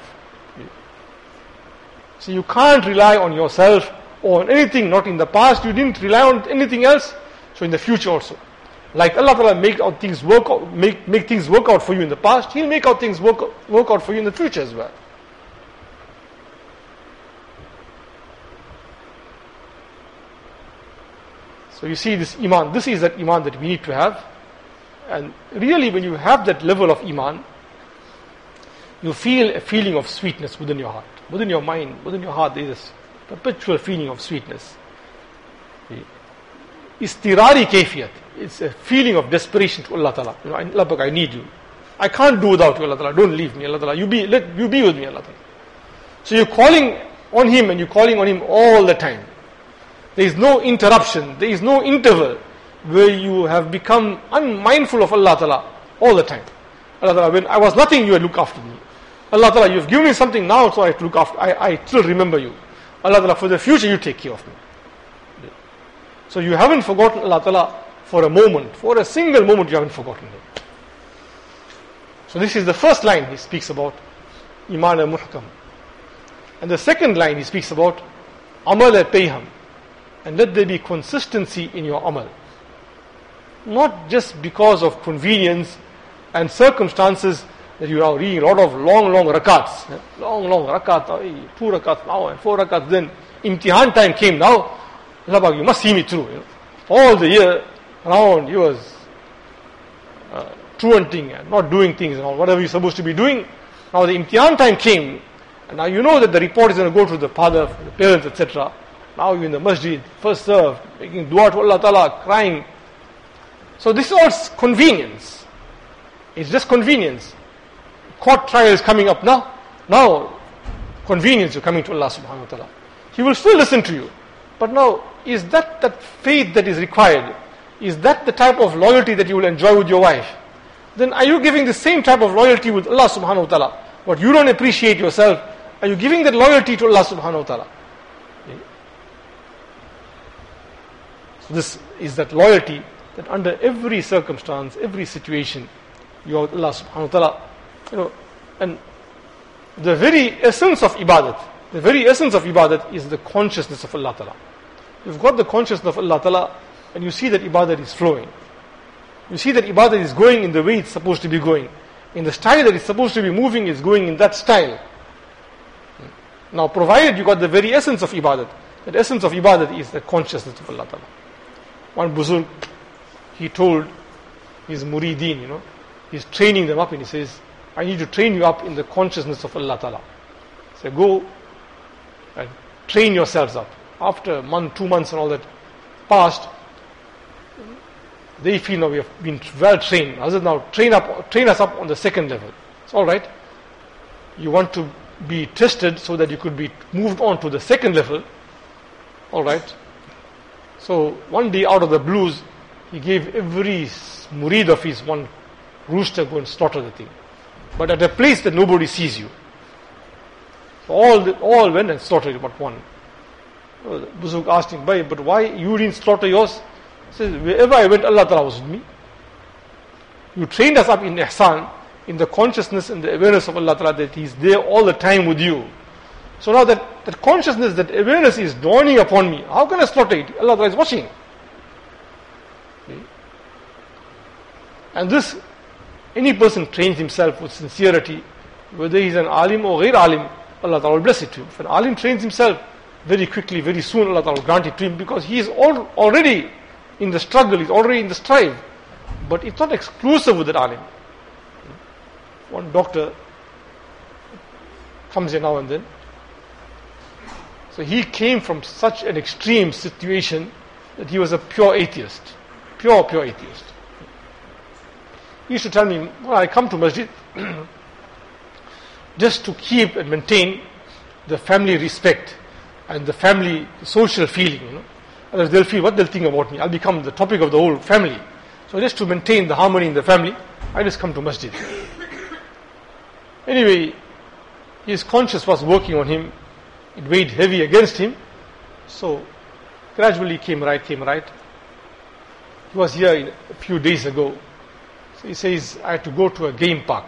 Speaker 1: So you can't rely on yourself or on anything, not in the past, you didn't rely on anything else, so in the future also. Like Allah Ta'ala make things work out for you in the past, He'll make out things work out for you in the future as well. So you see this iman, this is that iman that we need to have. And really when you have that level of iman, you feel a feeling of sweetness within your heart, within your mind, within your heart. There is this perpetual feeling of sweetness. Istirari kayfiyat. It's a feeling of desperation to Allah Ta'ala. Allah Ta'ala, I need you. I can't do without you, Allah Ta'ala. Don't leave me, Allah Ta'ala. You be with me, Allah Ta'ala. So you're calling on Him and you're calling on Him all the time. There is no interruption. There is no interval where you have become unmindful of Allah Ta'ala all the time. Allah Ta'ala, when I was nothing, you had looked after me. Allah Ta'ala, you have given me something now, so I have to look after. I still remember you. Allah Ta'ala, for the future, you take care of me. So you haven't forgotten Allah Ta'ala for a moment, for a single moment, you haven't forgotten Him. So this is the first line he speaks about, Iman al-Muhkam. And the second line he speaks about, Amal al-Payham. And let there be consistency in your amal. Not just because of convenience and circumstances that you are reading a lot of long rakats. Long rakat, 2 rakats now and 4 rakats then. Imtihan time came now. Allah, you must see me through. All the year around you was truanting and not doing things and all, whatever you're supposed to be doing. Now the imtihan time came, and now you know that the report is going to go to the father, the parents, etc. Now you're in the masjid, first served, making dua to Allah Ta'ala, crying. So this is all convenience. It's just convenience. Court trial is coming up now. Now, convenience, you're coming to Allah Subhanahu wa Ta'ala. He will still listen to you. But now, is that faith that is required? Is that the type of loyalty that you will enjoy with your wife? Then are you giving the same type of loyalty with Allah Subhanahu wa Ta'ala? But you don't appreciate yourself. Are you giving that loyalty to Allah Subhanahu wa Ta'ala? So this is that loyalty that under every circumstance, every situation, you are Allah Subhanahu wa Ta'ala. And the very essence of ibadat is the consciousness of Allah Ta'ala. You've got the consciousness of Allah Ta'ala and you see that ibadat is flowing. You see that ibadat is going in the way it's supposed to be going. In the style that it's supposed to be moving, is going in that style. Now, provided you got the very essence of ibadat, that essence of ibadat is the consciousness of Allah Ta'ala. One Buzurg, he told his murideen, he's training them up and he says, I need to train you up in the consciousness of Allah Ta'ala. So go and train yourselves up. After a month, 2 months and all that passed, they feel now we have been well trained. Hazrat, now train us up on the second level. It's alright. You want to be tested so that you could be moved on to the second level. Alright. So one day out of the blues, he gave every murid of his one rooster, go and slaughter the thing. But at a place that nobody sees you. So all went and slaughtered but one. Buzurg asked him, but why you didn't slaughter yours? He says, wherever I went, Allah Ta'ala was with me. You trained us up in ihsan, in the consciousness and the awareness of Allah Ta'ala, that He is there all the time with you. So now that consciousness, that awareness is dawning upon me. How can I slaughter it? Allah Ta'ala is watching. Okay. And this, any person trains himself with sincerity, whether he is an alim or ghair alim, Allah Ta'ala will bless it to him. If an alim trains himself, very quickly, very soon Allah Ta'ala will grant it to him, because he is already in the struggle, he's already in the strive. But it's not exclusive with that alim. One doctor comes here now and then. So he came from such an extreme situation that he was a pure atheist. Pure atheist. He used to tell me, when I come to masjid, just to keep and maintain the family respect and the family social feeling, Otherwise they'll feel what they'll think about me. I'll become the topic of the whole family. So just to maintain the harmony in the family, I just come to masjid. Anyway, his conscience was working on him. It weighed heavy against him. So gradually came right. He was here a few days ago. So he says, I had to go to a game park.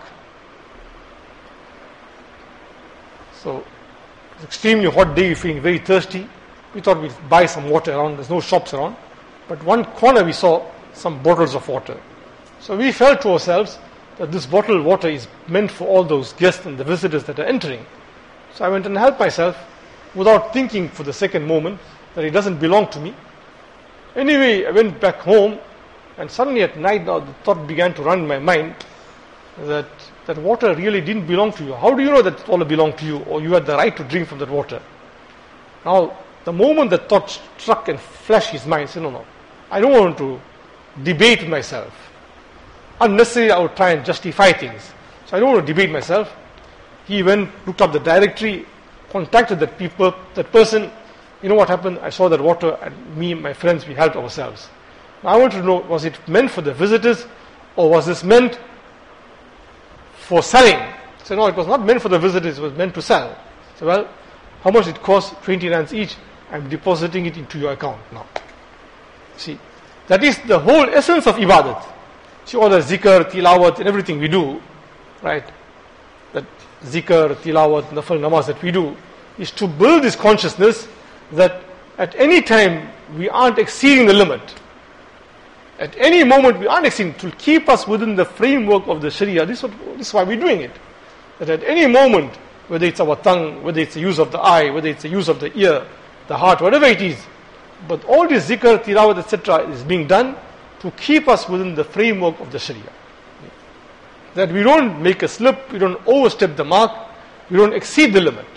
Speaker 1: So it's extremely hot day, feeling very thirsty. We thought we'd buy some water around. There's no shops around. But one corner we saw some bottles of water. So we felt to ourselves that this bottled water is meant for all those guests and the visitors that are entering. So I went and helped myself without thinking for the second moment that it doesn't belong to me. Anyway, I went back home, and suddenly at night now the thought began to run in my mind that water really didn't belong to you. How do you know that water belonged to you, or you had the right to drink from that water? Now, the moment that thought struck and flashed his mind, I said, no, I don't want to debate with myself. Unnecessarily, I would try and justify things. So I don't want to debate myself. He went, looked up the directory, contacted that person. You know what happened? I saw that water, and me and my friends, we helped ourselves. Now I want to know, was it meant for the visitors, or was this meant for selling? So no, it was not meant for the visitors, it was meant to sell. So well, how much it cost? 20 rands each. I'm depositing it into your account now. See, that is the whole essence of ibadat. See, all the zikr, tilawat and everything we do, right? That zikr, tilawat, nafal namaz that we do is to build this consciousness that at any time we aren't exceeding the limit. At any moment we aren't exceeding, to keep us within the framework of the Sharia. This is why we're doing it. That at any moment, whether it's our tongue, whether it's the use of the eye, whether it's the use of the ear, the heart, whatever it is, but all this zikr, tilawat, etc. is being done to keep us within the framework of the Sharia. That we don't make a slip, we don't overstep the mark, we don't exceed the limit.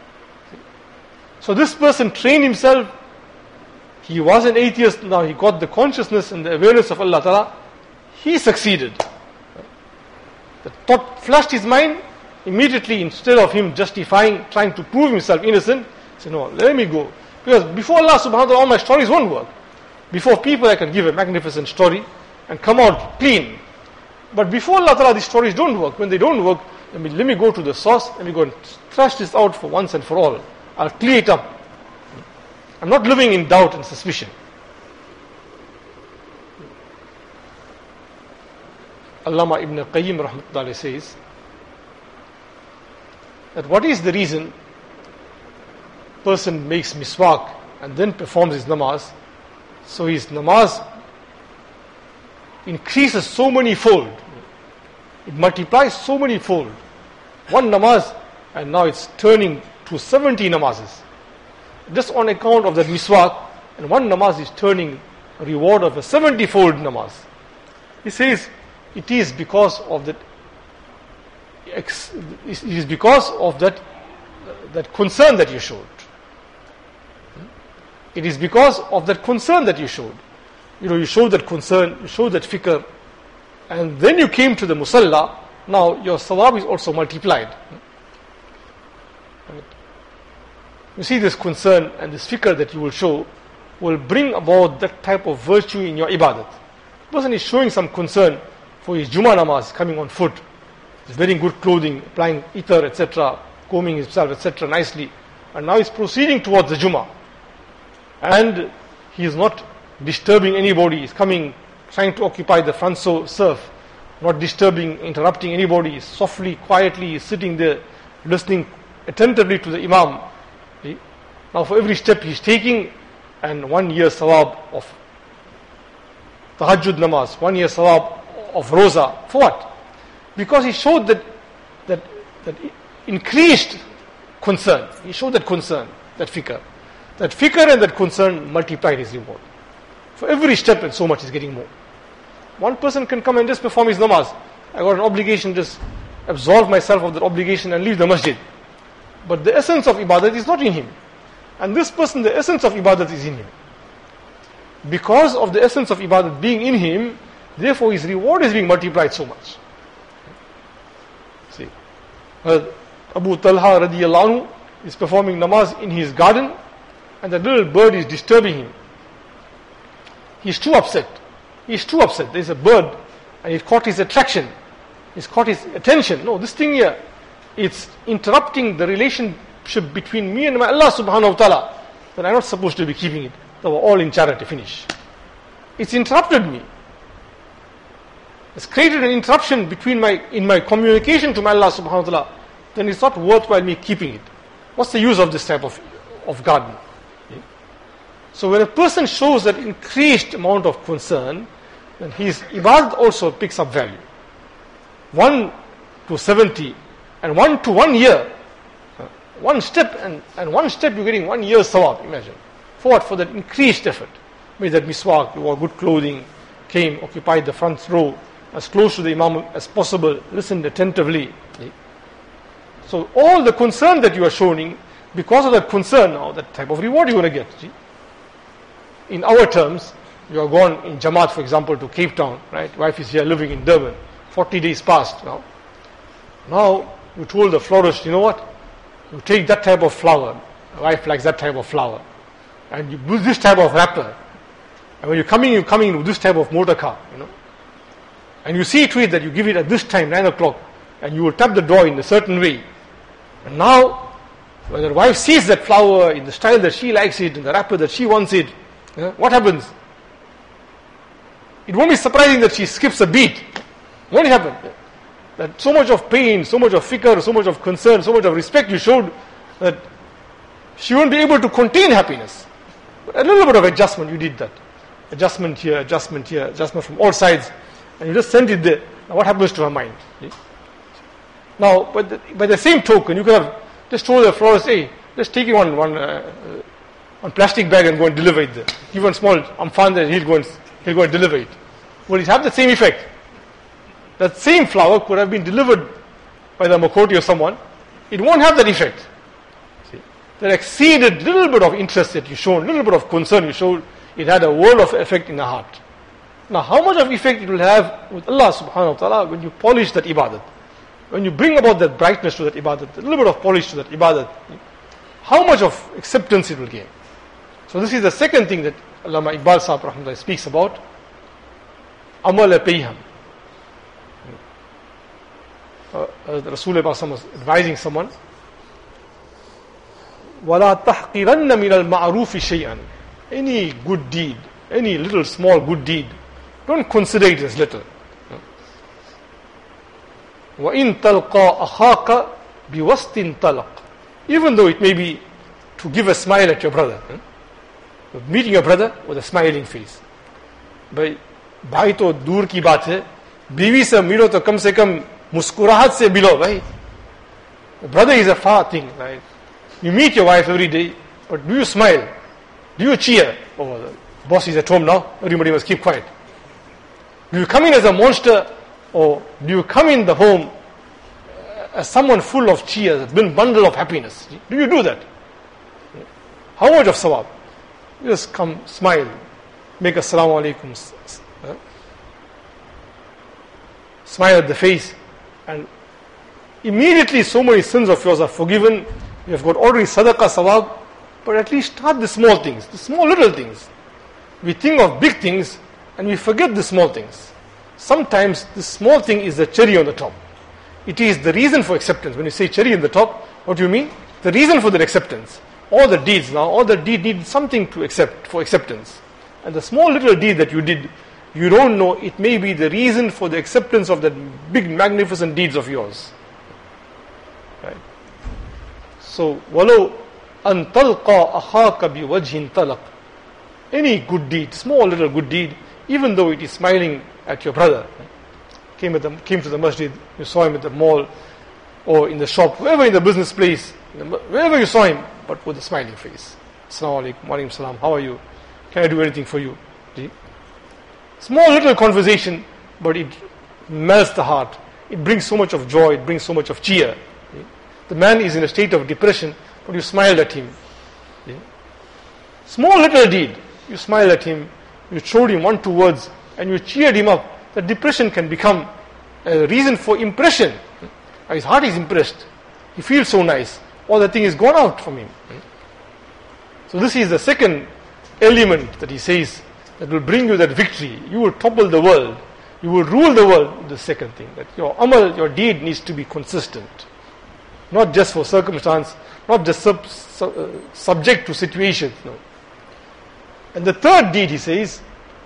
Speaker 1: So this person trained himself. He was an atheist, now he got the consciousness and the awareness of Allah Ta'ala. He succeeded. The thought flashed his mind. Immediately, instead of him justifying, trying to prove himself innocent, he said, no, let me go. Because before Allah subhanahu wa ta'ala, all my stories won't work. Before people, I can give a magnificent story and come out clean. But before Allah Ta'ala, these stories don't work. When they don't work, let me go to the source, let me go and thrash this out for once and for all. I'll clear it up. I'm not living in doubt and suspicion. Allama Ibn Qayyim rahmatullahi says that what is the reason person makes miswak and then performs his namaz, so his namaz increases so many fold, it multiplies so many fold. One namaz and now it's turning to 70 namazes. Just on account of that miswak, and one namaz is turning a reward of a 70-fold namaz. He says it is because of that. It is because of that concern that you showed. It is because of that concern that you showed. You showed that concern, you showed that fikr, and then you came to the musalla. Now your sawab is also multiplied. You see, this concern and this fikr that you will show will bring about that type of virtue in your ibadat. The person is showing some concern for his Jummah namaz, coming on foot, he's wearing good clothing, applying ether, etc., combing himself, etc., nicely, and now he's proceeding towards the Jummah. And he is not disturbing anybody, he's coming, trying to occupy the front surf, not disturbing, interrupting anybody, he's softly, quietly, he's sitting there, listening attentively to the Imam. Now for every step he's taking, and 1 year sawab of tahajjud namaz, 1 year sawab of roza. For what? Because he showed that increased concern. He showed that concern, that fikr. That fikr and that concern multiplied his reward. For every step and so much is getting more. One person can come and just perform his namaz. I got an obligation, just absolve myself of that obligation and leave the masjid. But the essence of ibadat is not in him. And this person, the essence of ibadat is in him. Because of the essence of ibadat being in him, therefore his reward is being multiplied so much. See, Abu Talha radiyallahu anhu is performing namaz in his garden, and the little bird is disturbing him. He's too upset. There's a bird, and it caught his attraction. It's caught his attention. No, this thing here, it's interrupting the relationship between me and my Allah subhanahu wa ta'ala. That I'm not supposed to be keeping it. They were all in charity, finish. It's interrupted me. It's created an interruption in my communication to my Allah subhanahu wa ta'ala. Then it's not worthwhile me keeping it. What's the use of this type of garden? So when a person shows that increased amount of concern, then his ibadat also picks up value. 1 to 70 and 1 to 1 year. One step and one step you're getting 1 year sawab, imagine. For what? For that increased effort. Made that miswak, you wore good clothing, came, occupied the front row, as close to the Imam as possible, listened attentively. So all the concern that you are showing, because of that concern now, that type of reward you're going to get. See? In our terms, you are gone in Jamaat, for example, to Cape Town, right? Wife is here living in Durban. 40 days passed now. Now, you told the florist, you know what? You take that type of flower. Wife likes that type of flower. And you use this type of wrapper. And when you're coming with this type of motor car, And you see to it that you give it at this time, 9 o'clock, and you will tap the door in a certain way. And now, when the wife sees that flower in the style that she likes it, in the wrapper that she wants it, what happens? It won't be surprising that she skips a beat. It won't happen. That so much of pain, so much of fikr, so much of concern, so much of respect you showed, that she won't be able to contain happiness. But a little bit of adjustment, you did that. Adjustment here, adjustment from all sides, and you just sent it there. Now what happens to her mind? See? Now, by the same token, you could have just told the florist, hey, just take it one plastic bag and go and deliver it there. Give one small amfan there, he'll go and deliver it. Will it have the same effect? That same flower could have been delivered by the Makoti or someone. It won't have that effect. See? That exceeded little bit of interest that you showed, little bit of concern you showed, it had a world of effect in the heart. Now, how much of effect it will have with Allah subhanahu wa ta'ala when you polish that ibadat? When you bring about that brightness to that ibadat, a little bit of polish to that ibadat, how much of acceptance it will gain? So this is the second thing that Allama Iqbal Sahib rahmatullah speaks about. Amal payham. Rasulullah was advising someone, وَلَا تَحْقِرَنَّ مِنَ الْمَعْرُوفِ شَيْئًا. Any good deed, any little small good deed, don't consider it as little. وَإِن تَلْقَى أَخَاكَ بِوَسْطٍ طَلَقٍ. Even though it may be to give a smile at your brother. Meeting your brother with a smiling face. भाई तो दूर की बात है, बीवी से मिलो तो कम से कम मुस्कुराहट से मिलो भाई. Brother is a far thing, right? You meet your wife every day, but do you smile? Do you cheer? Oh, the boss is at home now, everybody must keep quiet. Do you come in as a monster, or do you come in the home as someone full of cheer, a bundle of happiness? Do you do that? How much of sawab? You just come, smile, make a assalamu alaikum, smile at the face, and immediately so many sins of yours are forgiven. You have got already sadaqah sawab, but at least start the small things, the small little things. We think of big things and we forget the small things. Sometimes the small thing is the cherry on the top. It is the reason for acceptance. When you say cherry on the top, what do you mean? The reason for the acceptance. All the deeds now, all the deed need something to accept, for acceptance. And the small little deed that you did, you don't know, it may be the reason for the acceptance of that big magnificent deeds of yours. Right? So, وَلَوْ أَن تَلْقَى أَخَاكَ بِوَجْهٍ طَلَقٍ. Any good deed, small little good deed, even though it is smiling at your brother, came to the masjid, you saw him at the mall, or in the shop, wherever in the business place, wherever you saw him, but with a smiling face. Assalamu alaikum, wa alaikum salam, how are you? Can I do anything for you? Small little conversation, but it melts the heart. It brings so much of joy, it brings so much of cheer. The man is in a state of depression, but you smiled at him. Small little deed, you smiled at him, you showed him 1-2 words, and you cheered him up. The depression can become a reason for impression. His heart is impressed. He feels so nice. All the thing is gone out from him. So this is the second element that he says that will bring you that victory. You will topple the world. You will rule the world. The second thing, that your amal, your deed needs to be consistent. Not just for circumstance, not just subject to situations. No. And the third deed, he says,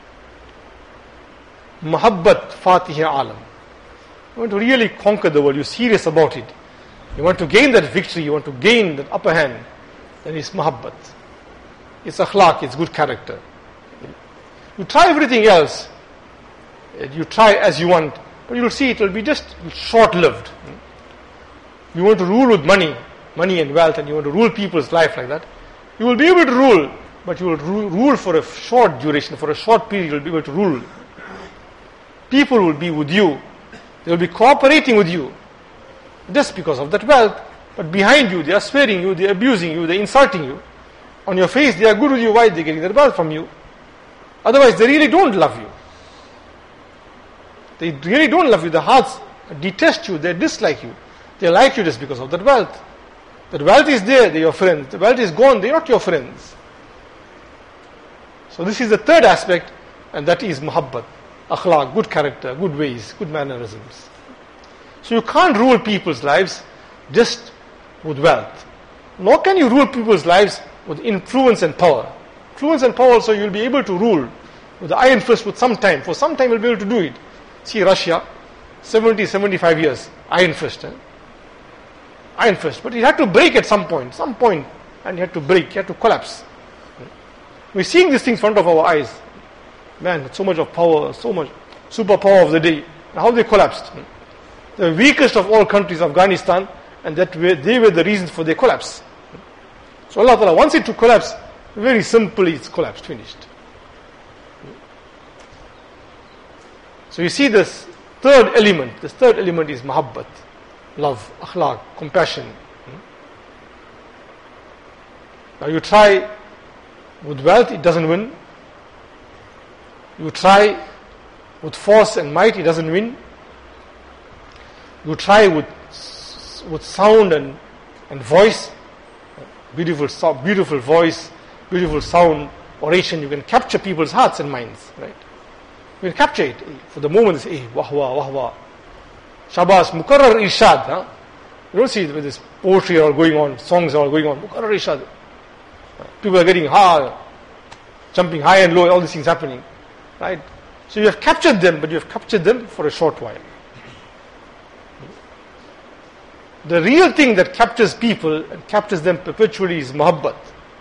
Speaker 1: Mahabbat Fatih Alam. You want to really conquer the world, you're serious about it. You want to gain that victory, you want to gain that upper hand, then it's Mahabbat. It's akhlaq, it's good character. You try everything else, you try as you want, but you'll see it will be just short-lived. You want to rule with money and wealth, and you want to rule people's life like that. You will be able to rule, but you will rule for a short duration, for a short period you will be able to rule. People will be with you, they will be cooperating with you, just because of that wealth, but behind you they are swearing you, they are abusing you, they are insulting you. On your face they are good with you, why? They are getting their wealth from you. Otherwise they really don't love you. They really don't love you. The hearts detest you, they dislike you. They like you just because of that wealth. That wealth is there, they are your friends. The wealth is gone, they are not your friends. So this is the third aspect, and that is muhabbat, akhlaq, good character, good ways, good mannerisms. So you can't rule people's lives just with wealth. Nor can you rule people's lives with influence and power. Influence and power also you will be able to rule with the iron fist with some time. For some time you will be able to do it. See Russia, 70, 75 years, iron fist. Iron fist. But it had to break at some point, and it had to break, it had to collapse. We're seeing these things in front of our eyes. Man, so much of power, so much superpower of the day. How they collapsed. The weakest of all countries, Afghanistan, and they were the reasons for their collapse. So Allah Ta'ala wants it to collapse, very simply it's collapsed, finished. So you see this third element is mahabbat, love, akhlaq, compassion. Now you try with wealth, it doesn't win. You try with force and might, it doesn't win. You try with sound and voice, beautiful voice, beautiful sound, oration, you can capture people's hearts and minds, right? You can capture it. For the moment, it's wahwa, Shabas, Mukarrar Irshad. Huh? You don't see with this poetry all going on, songs all going on, Mukarrar Irshad. People are getting high, jumping high and low, all these things happening, right? So you have captured them, but you have captured them for a short while. the real thing that captures people and captures them perpetually is muhabbat.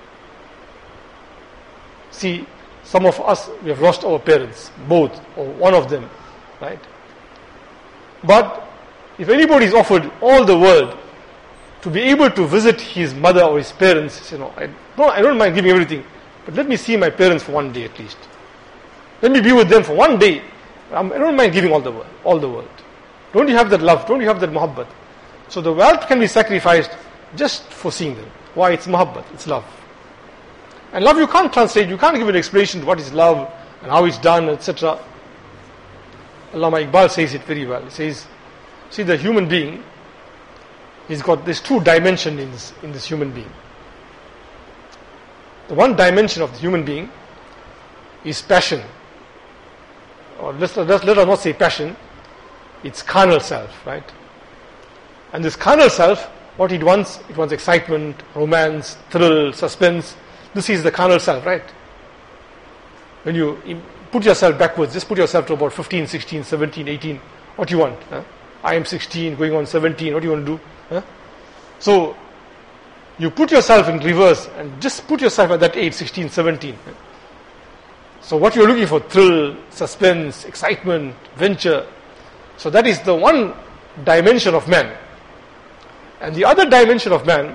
Speaker 1: See, some of us, we have lost our parents, both, or one of them, right? But if anybody is offered all the world to be able to visit his mother or his parents, you know, I don't mind giving everything, but let me see my parents for one day at least. Let me be with them for one day. I don't mind giving all the world. Don't you have that love? Don't you have that muhabbat? So the wealth can be sacrificed just for seeing them. Why? It's muhabbat, it's love. And love you can't translate, you can't give an explanation to what is love and how it's done, etc. Allama Iqbal says it very well. He says, see, the human being, there's two dimensions in this human being. The one dimension of the human being is passion. Or let us not say passion, it's carnal self, right? And this carnal self, what it wants excitement, romance, thrill, suspense. This is the carnal self, right? When you put yourself backwards, just put yourself to about 15, 16, 17, 18, what do you want? Huh? I am 16, going on 17, what do you want to do? Huh? So, you put yourself in reverse and just put yourself at that age, 16, 17. So what you're looking for, thrill, suspense, excitement, venture. So that is the one dimension of man. And the other dimension of man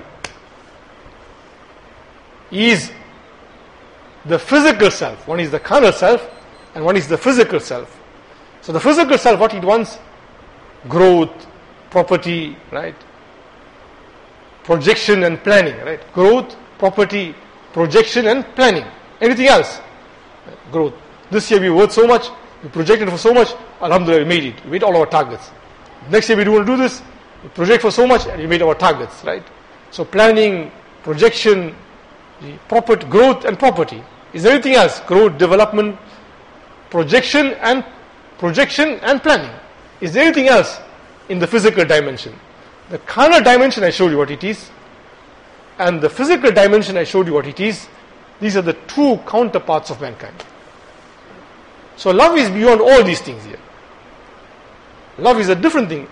Speaker 1: is the physical self. One is the carnal self and one is the physical self. So the physical self, what it wants? Growth, property, right? Projection and planning, right? Growth, property, projection and planning. Anything else? Growth. This year we worked so much, we projected for so much, alhamdulillah, we made it. We made all our targets. Next year we want to do this, we project for so much and we made our targets, right? So planning, projection, property, growth and property. Is there anything else? Growth, development, projection and planning. Is there anything else in the physical dimension? The carnal dimension, I showed you what it is, and the physical dimension, I showed you what it is. These are the two counterparts of mankind. So love is beyond all these things here. Love is a different thing.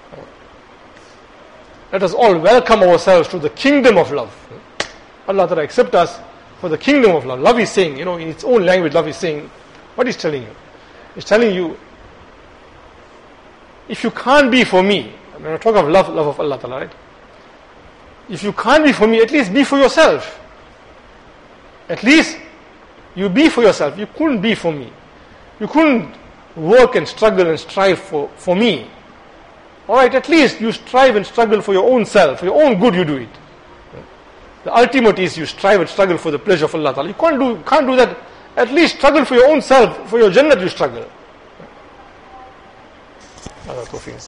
Speaker 1: Let us all welcome ourselves to the kingdom of love. Allah Ta'ala accept us for the kingdom of love. Love is saying, in its own language, love is saying, what is telling you? It's telling you, if you can't be for me, when I talk of love of Allah Ta'ala, right? If you can't be for me, at least be for yourself. At least you be for yourself. You couldn't be for me. You couldn't work and struggle and strive for me. Alright, at least you strive and struggle for your own self, for your own good you do it. The ultimate is you strive and struggle for the pleasure of Allah Ta'ala. You can't do that. At least struggle for your own self, for your Jannah you struggle.